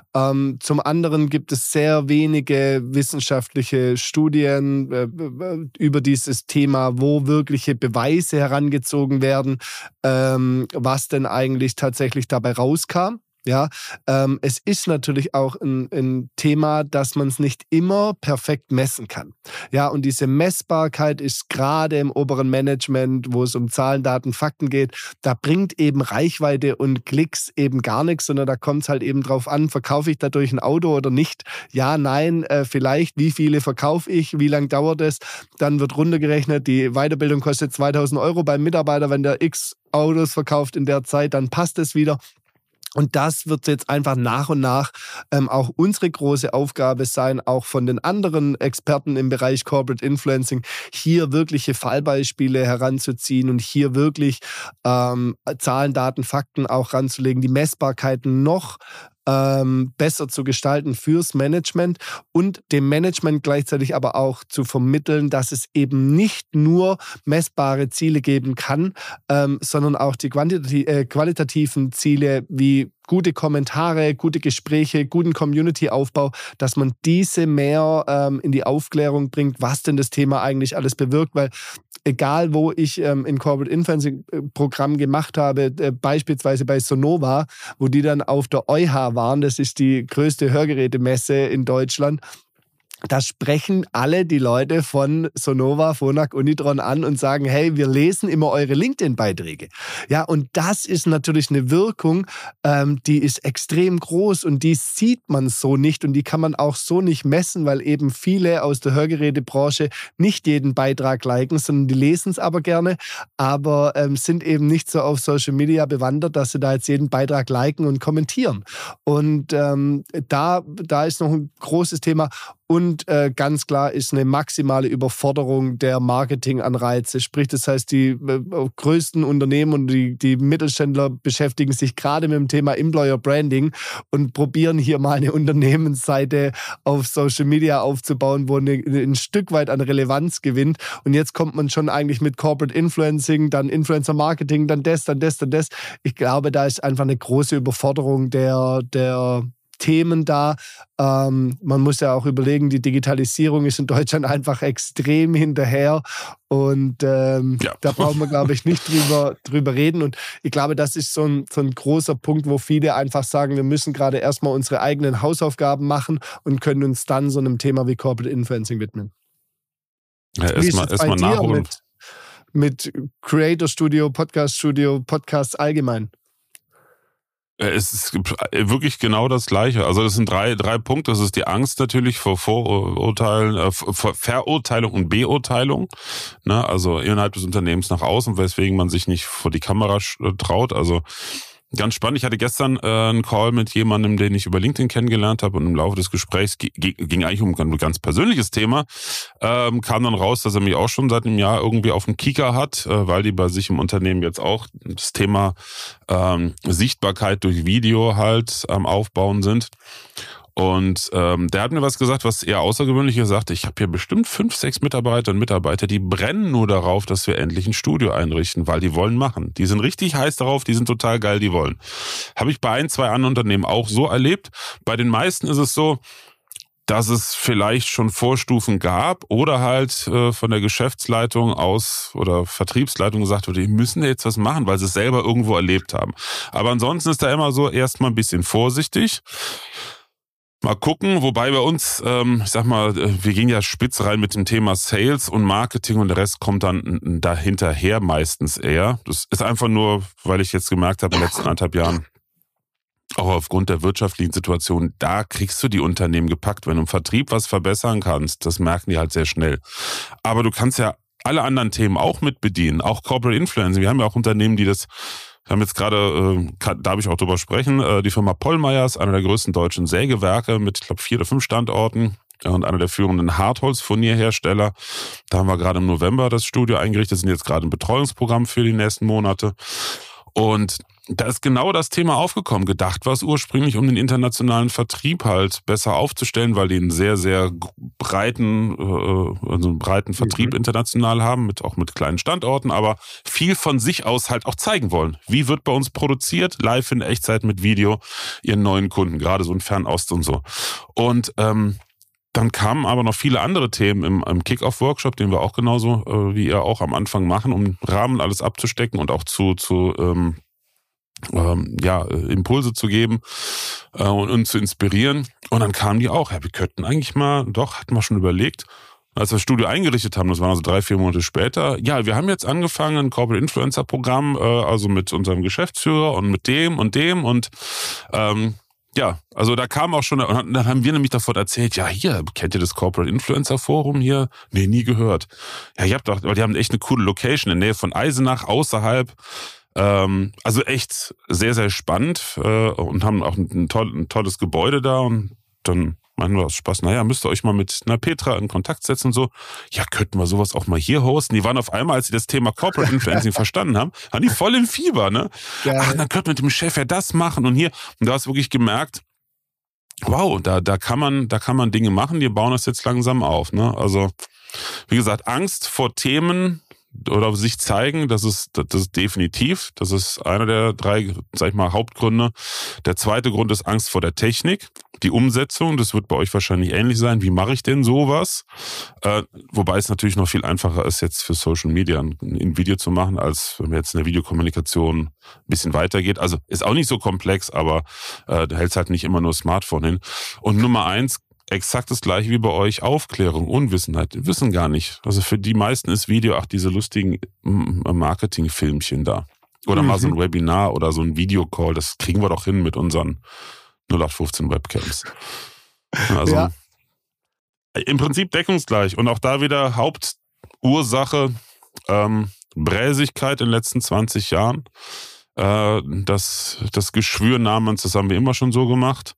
Zum anderen gibt es sehr wenige wissenschaftliche Studien über dieses Thema, wo wirkliche Beweise herangezogen werden, was denn eigentlich tatsächlich dabei rauskam. Ja, es ist natürlich auch ein Thema, dass man es nicht immer perfekt messen kann. Ja, und diese Messbarkeit ist gerade im oberen Management, wo es um Zahlen, Daten, Fakten geht, da bringt eben Reichweite und Klicks eben gar nichts, sondern da kommt es halt eben drauf an, verkaufe ich dadurch ein Auto oder nicht? Ja, nein, vielleicht, wie viele verkaufe ich, wie lange dauert es? Dann wird runtergerechnet, die Weiterbildung kostet 2.000 € beim Mitarbeiter, wenn der X Autos verkauft in der Zeit, dann passt es wieder. Und das wird jetzt einfach nach und nach auch unsere große Aufgabe sein, auch von den anderen Experten im Bereich Corporate Influencing, hier wirkliche Fallbeispiele heranzuziehen und hier wirklich Zahlen, Daten, Fakten auch ranzulegen, die Messbarkeiten noch besser zu gestalten fürs Management und dem Management gleichzeitig aber auch zu vermitteln, dass es eben nicht nur messbare Ziele geben kann, sondern auch die qualitativen Ziele wie gute Kommentare, gute Gespräche, guten Community-Aufbau, dass man diese mehr in die Aufklärung bringt, was denn das Thema eigentlich alles bewirkt, weil egal wo ich ein Corporate Influencing-Programm gemacht habe, beispielsweise bei Sonova, wo die dann auf der EuH waren, das ist die größte Hörgerätemesse in Deutschland, da sprechen alle die Leute von Sonova, Phonak, Unitron an und sagen, hey, wir lesen immer eure LinkedIn-Beiträge. Ja, und das ist natürlich eine Wirkung, die ist extrem groß und die sieht man so nicht und die kann man auch so nicht messen, weil eben viele aus der Hörgerätebranche nicht jeden Beitrag liken, sondern die lesen es aber gerne, aber sind eben nicht so auf Social Media bewandert, dass sie da jetzt jeden Beitrag liken und kommentieren. Und da ist noch ein großes Thema. Und ganz klar ist eine maximale Überforderung der Marketinganreize. Sprich, das heißt, die größten Unternehmen und die Mittelständler beschäftigen sich gerade mit dem Thema Employer Branding und probieren hier mal eine Unternehmensseite auf Social Media aufzubauen, wo ein Stück weit an Relevanz gewinnt. Und jetzt kommt man schon eigentlich mit Corporate Influencing, dann Influencer Marketing, dann das. Ich glaube, da ist einfach eine große Überforderung der Themen da. Man muss ja auch überlegen, die Digitalisierung ist in Deutschland einfach extrem hinterher und da brauchen wir, glaube ich, nicht drüber reden. Und ich glaube, das ist so ein großer Punkt, wo viele einfach sagen, wir müssen gerade erstmal unsere eigenen Hausaufgaben machen und können uns dann so einem Thema wie Corporate Influencing widmen. Ja, erstmal nachholen. Mit Creator Studio, Podcasts allgemein. Es ist wirklich genau das Gleiche. Also das sind drei Punkte. Das ist die Angst natürlich vor Vorurteilen, vor Verurteilung und Beurteilung. Ne? Also innerhalb des Unternehmens nach außen, weswegen man sich nicht vor die Kamera traut. Also ganz spannend. Ich hatte gestern einen Call mit jemandem, den ich über LinkedIn kennengelernt habe und im Laufe des Gesprächs ging eigentlich um ein ganz persönliches Thema. Kam dann raus, dass er mich auch schon seit einem Jahr irgendwie auf dem Kieker hat, weil die bei sich im Unternehmen jetzt auch das Thema Sichtbarkeit durch Video halt am Aufbauen sind. Und der hat mir was gesagt, was eher außergewöhnlich ist. Er sagte, ich habe hier bestimmt 5, 6 Mitarbeiterinnen und Mitarbeiter, die brennen nur darauf, dass wir endlich ein Studio einrichten, weil die wollen machen. Die sind richtig heiß darauf, die sind total geil, die wollen. Habe ich bei 1, 2 anderen Unternehmen auch so erlebt. Bei den meisten ist es so, dass es vielleicht schon Vorstufen gab oder halt von der Geschäftsleitung aus oder Vertriebsleitung gesagt wurde, die müssen jetzt was machen, weil sie es selber irgendwo erlebt haben. Aber ansonsten ist da immer so erstmal ein bisschen vorsichtig. Mal gucken, wobei bei uns, ich sag mal, wir gehen ja spitz rein mit dem Thema Sales und Marketing und der Rest kommt dann dahinterher meistens eher. Das ist einfach nur, weil ich jetzt gemerkt habe in den letzten 1,5 Jahren, auch aufgrund der wirtschaftlichen Situation, da kriegst du die Unternehmen gepackt. Wenn du im Vertrieb was verbessern kannst, das merken die halt sehr schnell. Aber du kannst ja alle anderen Themen auch mit bedienen, auch Corporate Influencing. Wir haben ja auch Unternehmen, die das, wir haben jetzt gerade, darf ich auch drüber sprechen, die Firma Pollmeyer ist einer der größten deutschen Sägewerke mit, ich glaube, 4 oder 5 Standorten und einer der führenden Hartholzfurnierhersteller. Da haben wir gerade im November das Studio eingerichtet, sind jetzt gerade im Betreuungsprogramm für die nächsten Monate. Und da ist genau das Thema aufgekommen. Gedacht war es ursprünglich, um den internationalen Vertrieb halt besser aufzustellen, weil die einen sehr, sehr breiten Vertrieb international haben, auch mit kleinen Standorten, aber viel von sich aus halt auch zeigen wollen. Wie wird bei uns produziert, live in Echtzeit mit Video, ihren neuen Kunden, gerade so in Fernost und so. Und dann kamen aber noch viele andere Themen im Kick-Off-Workshop, den wir auch genauso wie ihr auch am Anfang machen, um Rahmen alles abzustecken und auch zu Impulse zu geben und zu inspirieren. Und dann kamen die auch, ja, wir könnten eigentlich mal, hatten wir schon überlegt, als wir das Studio eingerichtet haben, das waren also 3, 4 Monate später, ja, wir haben jetzt angefangen, ein Corporate Influencer Programm, also mit unserem Geschäftsführer und mit dem und ja, also da kam auch schon, und dann haben wir nämlich davon erzählt, ja, hier, kennt ihr das Corporate Influencer Forum hier? Nee, nie gehört. Ja, die haben echt eine coole Location in der Nähe von Eisenach, außerhalb. Also echt sehr, sehr spannend und haben auch ein tolles Gebäude da und dann meinten wir aus Spaß, naja, müsst ihr euch mal mit einer Petra in Kontakt setzen und so. Ja, könnten wir sowas auch mal hier hosten? Die waren auf einmal, als sie das Thema Corporate Influencing verstanden haben, waren die voll im Fieber, ne? Geil. Ach, dann könnten wir mit dem Chef ja das machen und hier. Und da hast du wirklich gemerkt, wow, da kann man Dinge machen, die bauen das jetzt langsam auf, ne? Also, wie gesagt, Angst vor Themen oder sich zeigen, das ist definitiv, das ist einer der 3, sag ich mal, Hauptgründe. Der zweite Grund ist Angst vor der Technik, die Umsetzung, das wird bei euch wahrscheinlich ähnlich sein. Wie mache ich denn sowas? Wobei es natürlich noch viel einfacher ist, jetzt für Social Media ein Video zu machen, als wenn man jetzt in der Videokommunikation ein bisschen weitergeht. Also ist auch nicht so komplex, aber da hältst halt nicht immer nur Smartphone hin. Und Nummer 1, exakt das gleiche wie bei euch, Aufklärung, Unwissenheit, wissen gar nicht. Also für die meisten ist Video, diese lustigen Marketingfilmchen da. Oder mal so ein Webinar oder so ein Videocall, das kriegen wir doch hin mit unseren 0815 Webcams. Also ja. Im Prinzip deckungsgleich. Und auch da wieder Hauptursache, Bräsigkeit in den letzten 20 Jahren. Das Geschwür namens, das haben wir immer schon so gemacht.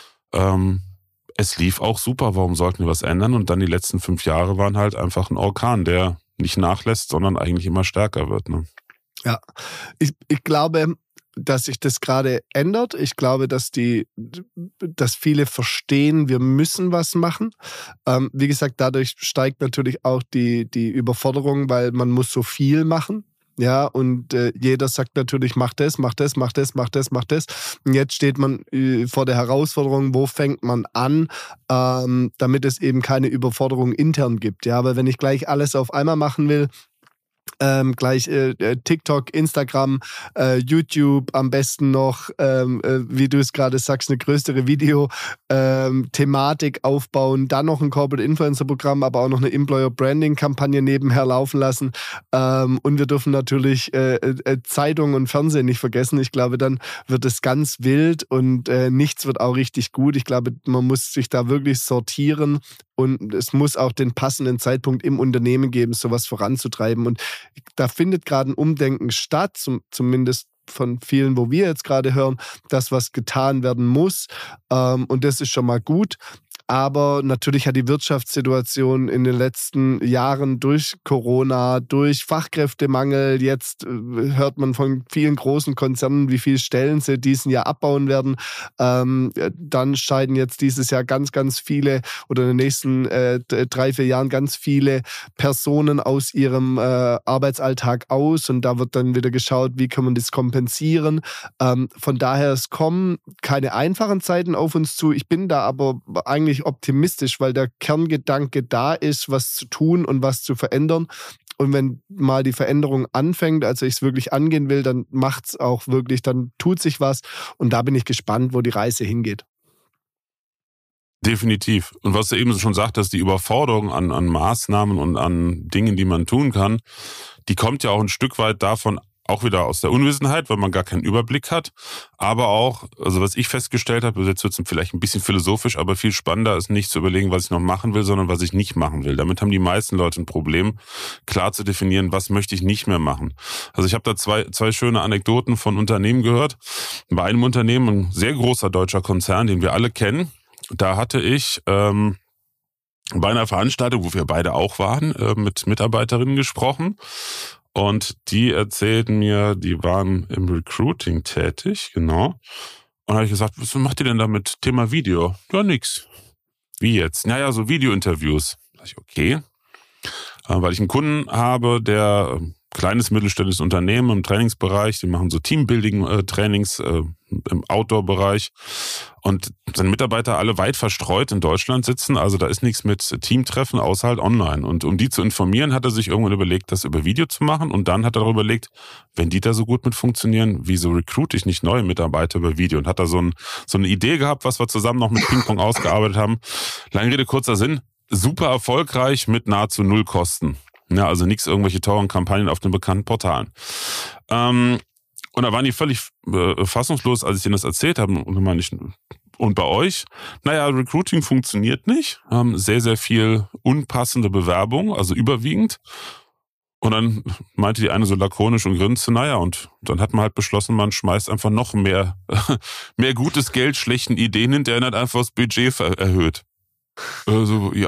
Es lief auch super, warum sollten wir was ändern? Und dann die letzten 5 Jahre waren halt einfach ein Orkan, der nicht nachlässt, sondern eigentlich immer stärker wird. Ne? Ja, ich glaube, dass sich das gerade ändert. Ich glaube, dass viele verstehen, wir müssen was machen. Wie gesagt, dadurch steigt natürlich auch die Überforderung, weil man muss so viel machen. Ja, und jeder sagt natürlich, mach das. Und jetzt steht man vor der Herausforderung, wo fängt man an, damit es eben keine Überforderung intern gibt. Ja, aber wenn ich gleich alles auf einmal machen will, gleich TikTok, Instagram, YouTube, am besten noch, wie du es gerade sagst, eine größere Video-Thematik aufbauen, dann noch ein Corporate Influencer-Programm, aber auch noch eine Employer-Branding-Kampagne nebenher laufen lassen. Und wir dürfen natürlich Zeitung und Fernsehen nicht vergessen. Ich glaube, dann wird es ganz wild und nichts wird auch richtig gut. Ich glaube, man muss sich da wirklich sortieren und es muss auch den passenden Zeitpunkt im Unternehmen geben, sowas voranzutreiben. Und da findet gerade ein Umdenken statt, zumindest von vielen, wo wir jetzt gerade hören, dass was getan werden muss. Und das ist schon mal gut. Aber natürlich hat die Wirtschaftssituation in den letzten Jahren durch Corona, durch Fachkräftemangel, jetzt hört man von vielen großen Konzernen, wie viele Stellen sie diesen Jahr abbauen werden. Dann scheiden jetzt dieses Jahr ganz, ganz viele oder in den nächsten 3-4 Jahren ganz viele Personen aus ihrem Arbeitsalltag aus und da wird dann wieder geschaut, wie kann man das kompensieren. Von daher, es kommen keine einfachen Zeiten auf uns zu. Ich bin da aber eigentlich optimistisch, weil der Kerngedanke da ist, was zu tun und was zu verändern. Und wenn mal die Veränderung anfängt, also ich es wirklich angehen will, dann macht es auch wirklich, dann tut sich was. Und da bin ich gespannt, wo die Reise hingeht. Definitiv. Und was du eben schon sagtest, die Überforderung an Maßnahmen und an Dingen, die man tun kann, die kommt ja auch ein Stück weit davon, auch wieder aus der Unwissenheit, weil man gar keinen Überblick hat. Aber auch, also was ich festgestellt habe, jetzt wird es vielleicht ein bisschen philosophisch, aber viel spannender ist nicht zu überlegen, was ich noch machen will, sondern was ich nicht machen will. Damit haben die meisten Leute ein Problem, klar zu definieren, was möchte ich nicht mehr machen. Also ich habe da zwei schöne Anekdoten von Unternehmen gehört. Bei einem Unternehmen, ein sehr großer deutscher Konzern, den wir alle kennen, da hatte ich bei einer Veranstaltung, wo wir beide auch waren, mit Mitarbeiterinnen gesprochen. Und die erzählten mir, die waren im Recruiting tätig, genau. Und dann habe ich gesagt, was macht ihr denn da mit Thema Video? Ja, nix. Wie jetzt? Naja, so Video-Interviews. Da dachte ich, okay. Weil ich einen Kunden habe, der kleines mittelständisches Unternehmen im Trainingsbereich, die machen so Teambuilding-Trainings im Outdoor-Bereich und seine Mitarbeiter alle weit verstreut in Deutschland sitzen, also da ist nichts mit Teamtreffen, außer halt online. Und um die zu informieren, hat er sich irgendwann überlegt, das über Video zu machen und dann hat er darüber überlegt, wenn die da so gut mit funktionieren, wieso recruite ich nicht neue Mitarbeiter über Video? Und hat da so eine Idee gehabt, was wir zusammen noch mit Ping-Pong ausgearbeitet haben. Lange Rede, kurzer Sinn, super erfolgreich mit nahezu 0 Kosten. Ja, also nichts, irgendwelche teuren Kampagnen auf den bekannten Portalen. Und da waren die völlig fassungslos, als ich denen das erzählt habe. Und meine ich, und bei euch? Naja, Recruiting funktioniert nicht. Sehr, sehr viel unpassende Bewerbung, also überwiegend. Und dann meinte die eine so lakonisch und grinste, naja, und dann hat man halt beschlossen, man schmeißt einfach noch mehr gutes Geld, schlechten Ideen hinterher und hat einfach das Budget erhöht. Also, ja,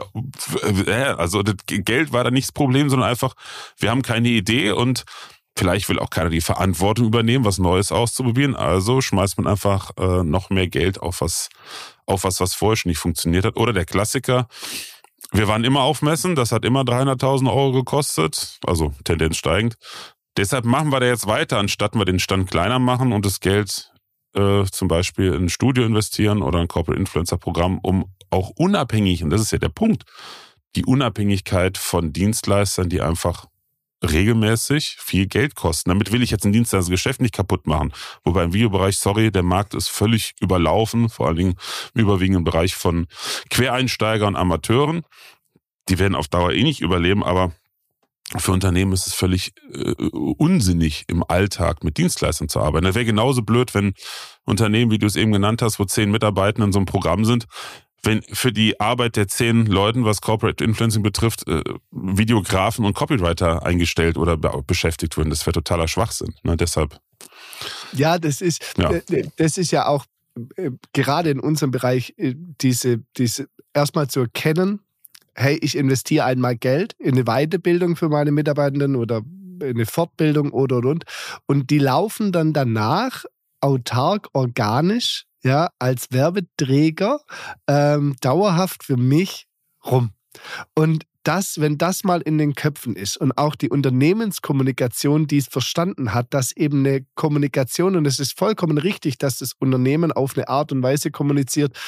also das Geld war da nicht das Problem, sondern einfach, wir haben keine Idee und vielleicht will auch keiner die Verantwortung übernehmen, was Neues auszuprobieren. Also schmeißt man einfach noch mehr Geld auf was vorher schon nicht funktioniert hat. Oder der Klassiker, wir waren immer auf Messen, das hat immer 300.000 Euro gekostet, also Tendenz steigend. Deshalb machen wir da jetzt weiter, anstatt wir den Stand kleiner machen und das Geld zum Beispiel in ein Studio investieren oder ein Corporate Influencer Programm, um auch unabhängig, und das ist ja der Punkt, die Unabhängigkeit von Dienstleistern, die einfach regelmäßig viel Geld kosten. Damit will ich jetzt ein Dienstleistergeschäft nicht kaputt machen. Wobei im Videobereich, sorry, der Markt ist völlig überlaufen, vor allen Dingen im überwiegenden Bereich von Quereinsteigern und Amateuren. Die werden auf Dauer nicht überleben, aber für Unternehmen ist es völlig unsinnig, im Alltag mit Dienstleistern zu arbeiten. Das wäre genauso blöd, wenn Unternehmen, wie du es eben genannt hast, wo 10 Mitarbeiter in so einem Programm sind, wenn für die Arbeit der 10 Leuten, was Corporate Influencing betrifft, Videografen und Copywriter eingestellt oder beschäftigt würden. Das wäre totaler Schwachsinn. Ne? Deshalb. Ja, das ist ja auch gerade in unserem Bereich diese erstmal zu erkennen, hey, ich investiere einmal Geld in eine Weiterbildung für meine Mitarbeitenden oder eine Fortbildung und. Und die laufen dann danach autark, organisch, ja, als Werbeträger dauerhaft für mich rum. Und wenn das mal in den Köpfen ist und auch die Unternehmenskommunikation, die es verstanden hat, dass eben eine Kommunikation, und es ist vollkommen richtig, dass das Unternehmen auf eine Art und Weise kommuniziert,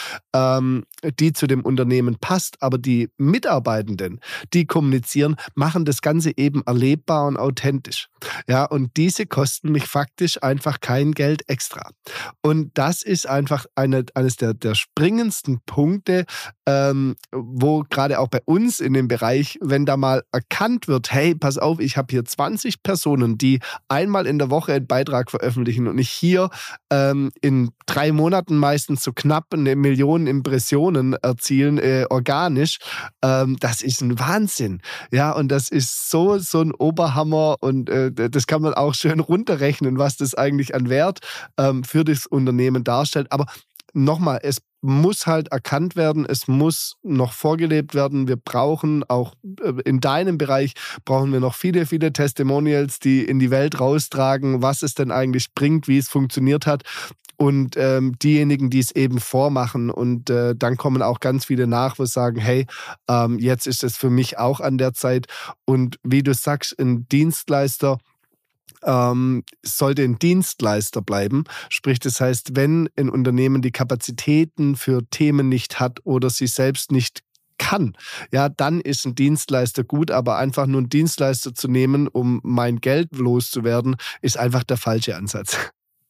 die zu dem Unternehmen passt, aber die Mitarbeitenden, die kommunizieren, machen das Ganze eben erlebbar und authentisch. Ja, und diese kosten mich faktisch einfach kein Geld extra. Und das ist einfach eines der springendsten Punkte, wo gerade auch bei uns in dem Bereich, wenn da mal erkannt wird, hey, pass auf, ich habe hier 20 Personen, die einmal in der Woche einen Beitrag veröffentlichen und ich hier in 3 Monaten meistens so knapp 1 Million Impressionen erzielen, organisch, das ist ein Wahnsinn. Ja, und das ist so ein Oberhammer und das kann man auch schön runterrechnen, was das eigentlich an Wert für das Unternehmen darstellt. Aber nochmal, es muss halt erkannt werden, es muss noch vorgelebt werden. Wir brauchen auch in deinem Bereich brauchen wir noch viele, viele Testimonials, die in die Welt raustragen, was es denn eigentlich bringt, wie es funktioniert hat. Und diejenigen, die es eben vormachen. Und dann kommen auch ganz viele nach, wo sagen, hey, jetzt ist es für mich auch an der Zeit. Und wie du sagst, ein Dienstleister sollte ein Dienstleister bleiben. Sprich, das heißt, wenn ein Unternehmen die Kapazitäten für Themen nicht hat oder sie selbst nicht kann, ja, dann ist ein Dienstleister gut, aber einfach nur einen Dienstleister zu nehmen, um mein Geld loszuwerden, ist einfach der falsche Ansatz.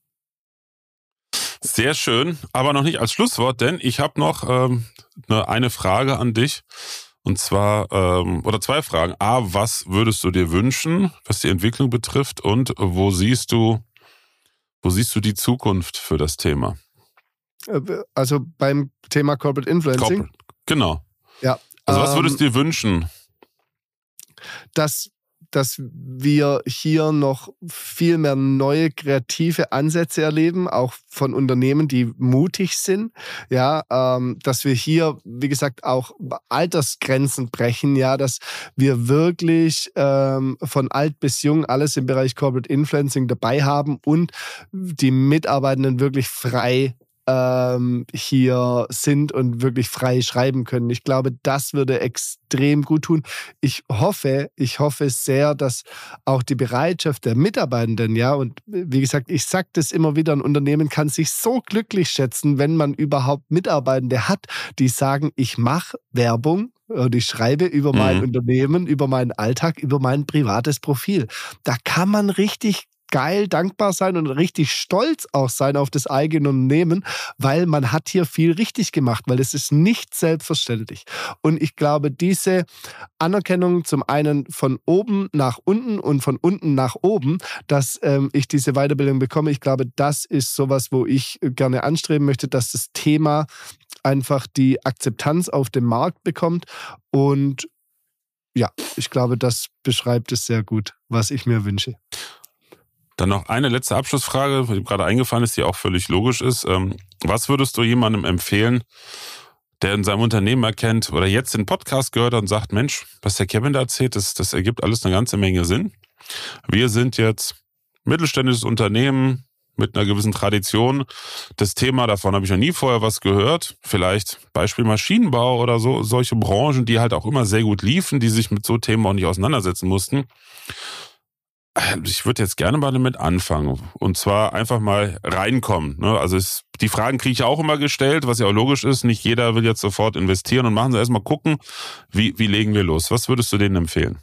Sehr schön, aber noch nicht als Schlusswort, denn ich habe noch eine Frage an dich. Und zwar, oder zwei Fragen. A, was würdest du dir wünschen, was die Entwicklung betrifft? Und wo siehst du die Zukunft für das Thema? Also beim Thema Corporate Influencing? Genau. Ja. Also was würdest du dir wünschen? Dass wir hier noch viel mehr neue kreative Ansätze erleben, auch von Unternehmen, die mutig sind, ja, dass wir hier, wie gesagt, auch Altersgrenzen brechen, ja, dass wir wirklich von alt bis jung alles im Bereich Corporate Influencing dabei haben und die Mitarbeitenden wirklich frei hier sind und wirklich frei schreiben können. Ich glaube, das würde extrem gut tun. Ich hoffe sehr, dass auch die Bereitschaft der Mitarbeitenden, ja, und wie gesagt, ich sage das immer wieder, ein Unternehmen kann sich so glücklich schätzen, wenn man überhaupt Mitarbeitende hat, die sagen, ich mache Werbung und ich schreibe über mein Unternehmen, über meinen Alltag, über mein privates Profil. Da kann man richtig geil dankbar sein und richtig stolz auch sein auf das eigene Unternehmen, weil man hat hier viel richtig gemacht, weil es ist nicht selbstverständlich. Und ich glaube, diese Anerkennung zum einen von oben nach unten und von unten nach oben, dass ich diese Weiterbildung bekomme, ich glaube, das ist sowas, wo ich gerne anstreben möchte, dass das Thema einfach die Akzeptanz auf dem Markt bekommt. Und ja, ich glaube, das beschreibt es sehr gut, was ich mir wünsche. Dann noch eine letzte Abschlussfrage, die gerade eingefallen ist, die auch völlig logisch ist. Was würdest du jemandem empfehlen, der in seinem Unternehmen erkennt oder jetzt den Podcast gehört hat und sagt, Mensch, was der Kevin da erzählt, das ergibt alles eine ganze Menge Sinn. Wir sind jetzt mittelständisches Unternehmen mit einer gewissen Tradition. Das Thema, davon habe ich noch nie vorher was gehört. Vielleicht Beispiel Maschinenbau oder so, solche Branchen, die halt auch immer sehr gut liefen, die sich mit so Themen auch nicht auseinandersetzen mussten. Ich würde jetzt gerne mal damit anfangen und zwar einfach mal reinkommen. Also die Fragen kriege ich auch immer gestellt, was ja auch logisch ist. Nicht jeder will jetzt sofort investieren und machen sie erstmal gucken, wie legen wir los. Was würdest du denen empfehlen?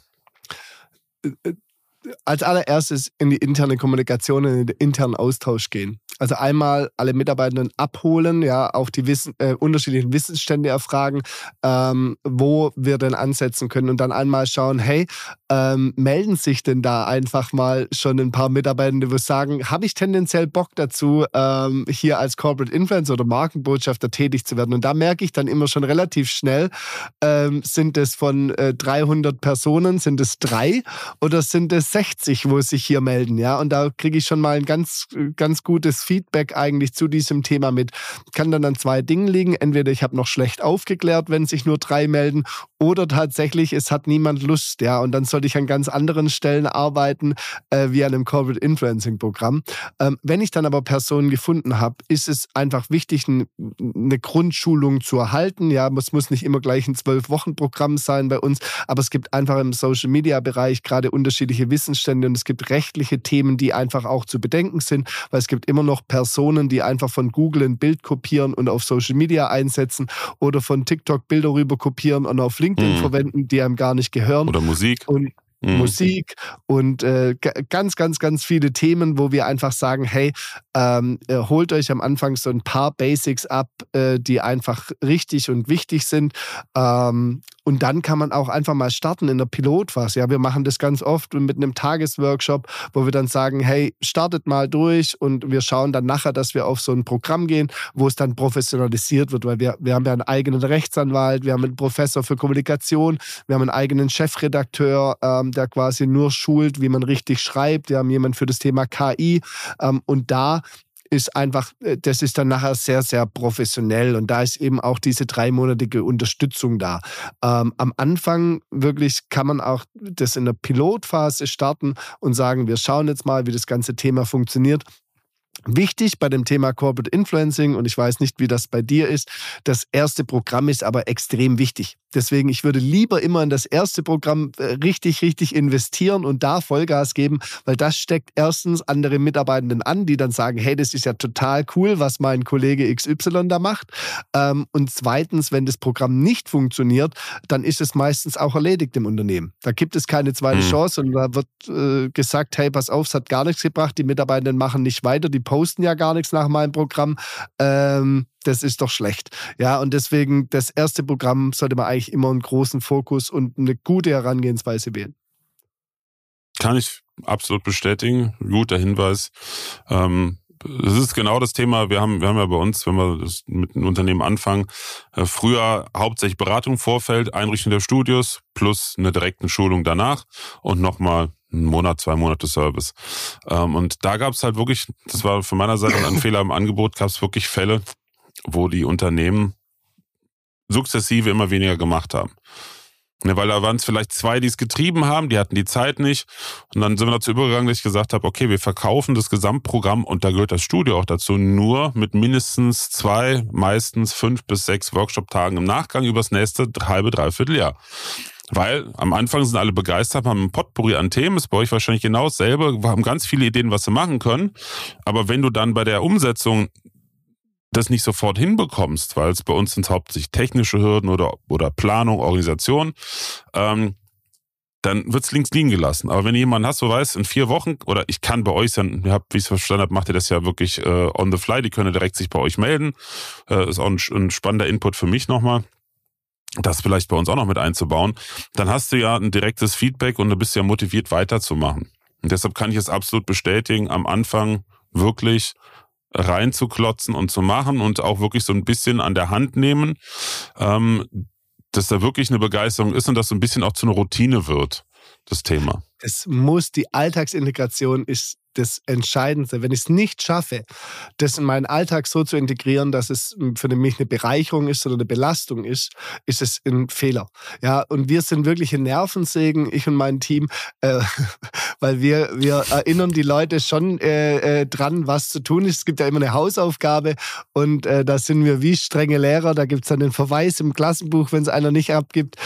Als allererstes in die interne Kommunikation, in den internen Austausch gehen. Also einmal alle Mitarbeitenden abholen, ja, auch die unterschiedlichen Wissensstände erfragen, wo wir denn ansetzen können und dann einmal schauen, hey, melden sich denn da einfach mal schon ein paar Mitarbeitende, die sagen, habe ich tendenziell Bock dazu, hier als Corporate Influencer oder Markenbotschafter tätig zu werden? Und da merke ich dann immer schon relativ schnell, sind es von 300 Personen, sind es 3 oder sind es 60, wo sich hier melden, ja? Und da kriege ich schon mal ein ganz, ganz gutes Feedback eigentlich zu diesem Thema mit. Kann dann an 2 Dingen liegen. Entweder ich habe noch schlecht aufgeklärt, wenn sich nur 3 melden, oder tatsächlich, es hat niemand Lust, ja? Und dann sollte ich an ganz anderen Stellen arbeiten, wie an einem Corporate Influencing Programm. Wenn ich dann aber Personen gefunden habe, ist es einfach wichtig, eine Grundschulung zu erhalten. Ja, es muss nicht immer gleich ein 12-Wochen-Programm sein bei uns, aber es gibt einfach im Social-Media-Bereich gerade unterschiedliche Wissensstände und es gibt rechtliche Themen, die einfach auch zu bedenken sind, weil es gibt immer noch Personen, die einfach von Google ein Bild kopieren und auf Social Media einsetzen oder von TikTok Bilder rüber kopieren und auf LinkedIn verwenden, die einem gar nicht gehören. Oder Musik. Und Musik und ganz, ganz, ganz viele Themen, wo wir einfach sagen, hey, holt euch am Anfang so ein paar Basics ab, die einfach richtig und wichtig sind. Und dann kann man auch einfach mal starten in der Pilotphase. Ja, wir machen das ganz oft mit einem Tagesworkshop, wo wir dann sagen, hey, startet mal durch und wir schauen dann nachher, dass wir auf so ein Programm gehen, wo es dann professionalisiert wird, weil wir haben ja einen eigenen Rechtsanwalt, wir haben einen Professor für Kommunikation, wir haben einen eigenen Chefredakteur, der quasi nur schult, wie man richtig schreibt. Wir haben jemanden für das Thema KI und da ist einfach, das ist dann nachher sehr, sehr professionell und da ist eben auch diese 3-monatige Unterstützung da. Am Anfang wirklich kann man auch das in der Pilotphase starten und sagen, wir schauen jetzt mal, wie das ganze Thema funktioniert. Wichtig bei dem Thema Corporate Influencing, und ich weiß nicht, wie das bei dir ist, das erste Programm ist aber extrem wichtig. Deswegen, ich würde lieber immer in das erste Programm richtig investieren und da Vollgas geben, weil das steckt erstens andere Mitarbeitenden an, die dann sagen, hey, das ist ja total cool, was mein Kollege XY da macht. Und zweitens, wenn das Programm nicht funktioniert, dann ist es meistens auch erledigt im Unternehmen. Da gibt es keine zweite Chance und da wird gesagt, hey, pass auf, es hat gar nichts gebracht, die Mitarbeitenden machen nicht weiter, die posten ja gar nichts nach meinem Programm. Das ist doch schlecht. Ja, und deswegen, das erste Programm sollte man eigentlich immer einen großen Fokus und eine gute Herangehensweise wählen. Kann ich absolut bestätigen. Guter Hinweis. Das ist genau das Thema. Wir haben ja bei uns, wenn wir das mit einem Unternehmen anfangen, früher hauptsächlich Beratung im Vorfeld, Einrichtung der Studios plus eine direkte Schulung danach und nochmal 1 Monat, 2 Monate Service. Und da gab es halt wirklich, das war von meiner Seite ein Fehler im Angebot, gab es wirklich Fälle, wo die Unternehmen sukzessive immer weniger gemacht haben. Ja, weil da waren es vielleicht 2, die es getrieben haben, die hatten die Zeit nicht. Und dann sind wir dazu übergegangen, dass ich gesagt habe, okay, wir verkaufen das Gesamtprogramm und da gehört das Studio auch dazu, nur mit mindestens 2, meistens 5 bis 6 Workshop-Tagen im Nachgang übers nächste halbe, dreiviertel Jahr. Weil am Anfang sind alle begeistert, haben ein Potpourri an Themen, ist bei euch wahrscheinlich genau dasselbe, wir haben ganz viele Ideen, was sie machen können. Aber wenn du dann bei der Umsetzung das nicht sofort hinbekommst, weil es bei uns sind hauptsächlich technische Hürden oder Planung, Organisation, dann wird's links liegen gelassen. Aber wenn du jemanden hast, so weißt, in 4 Wochen, oder ich kann bei euch sein, wie ich es verstanden habe, macht ihr das ja wirklich on the fly, die können direkt sich bei euch melden. Ist auch ein spannender Input für mich nochmal, das vielleicht bei uns auch noch mit einzubauen. Dann hast du ja ein direktes Feedback und du bist ja motiviert weiterzumachen. Und deshalb kann ich es absolut bestätigen, am Anfang wirklich reinzuklotzen und zu machen und auch wirklich so ein bisschen an der Hand nehmen, dass da wirklich eine Begeisterung ist und dass so ein bisschen auch zu einer Routine wird, das Thema. Die Alltagsintegration ist das Entscheidendste. Wenn ich es nicht schaffe, das in meinen Alltag so zu integrieren, dass es für mich eine Bereicherung ist oder eine Belastung ist, ist es ein Fehler. Ja, und wir sind wirklich ein Nervensägen, ich und mein Team, weil wir erinnern die Leute schon dran, was zu tun ist. Es gibt ja immer eine Hausaufgabe und da sind wir wie strenge Lehrer. Da gibt es dann den Verweis im Klassenbuch, wenn es einer nicht abgibt.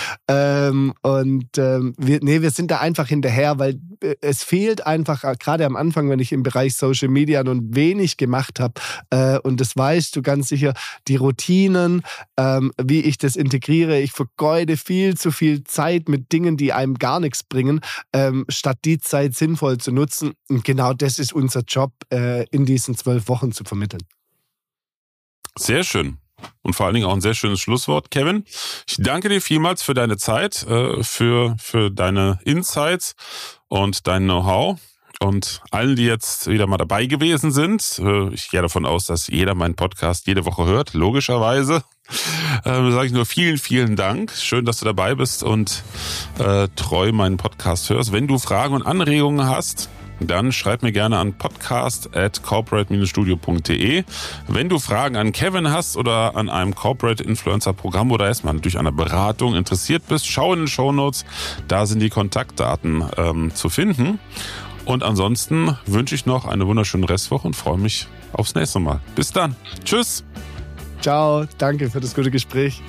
Wir sind da einfach hinterher, weil es fehlt einfach, gerade am Anfang, wenn ich im Bereich Social Media nun wenig gemacht habe, und das weißt du ganz sicher, die Routinen, wie ich das integriere. Ich vergeude viel zu viel Zeit mit Dingen, die einem gar nichts bringen, statt die Zeit sinnvoll zu nutzen. Und genau das ist unser Job, in diesen 12 Wochen zu vermitteln. Sehr schön. Und vor allen Dingen auch ein sehr schönes Schlusswort, Kevin. Ich danke dir vielmals für deine Zeit, für deine Insights und dein Know-how. Und allen, die jetzt wieder mal dabei gewesen sind, ich gehe davon aus, dass jeder meinen Podcast jede Woche hört, logischerweise, sage ich nur vielen, vielen Dank. Schön, dass du dabei bist und treu meinen Podcast hörst. Wenn du Fragen und Anregungen hast, dann schreib mir gerne an podcast@corporate-studio.de. Wenn du Fragen an Kevin hast oder an einem Corporate Influencer Programm oder erstmal natürlich an einer Beratung interessiert bist, schau in den Shownotes, da sind die Kontaktdaten zu finden. Und ansonsten wünsche ich noch eine wunderschöne Restwoche und freue mich aufs nächste Mal. Bis dann. Tschüss. Ciao. Danke für das gute Gespräch.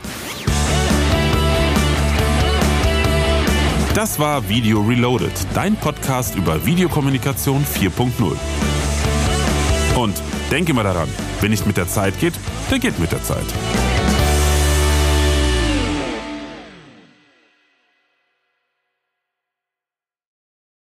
Das war Video Reloaded, dein Podcast über Videokommunikation 4.0. Und denke mal daran, wenn nicht mit der Zeit geht, dann geht mit der Zeit.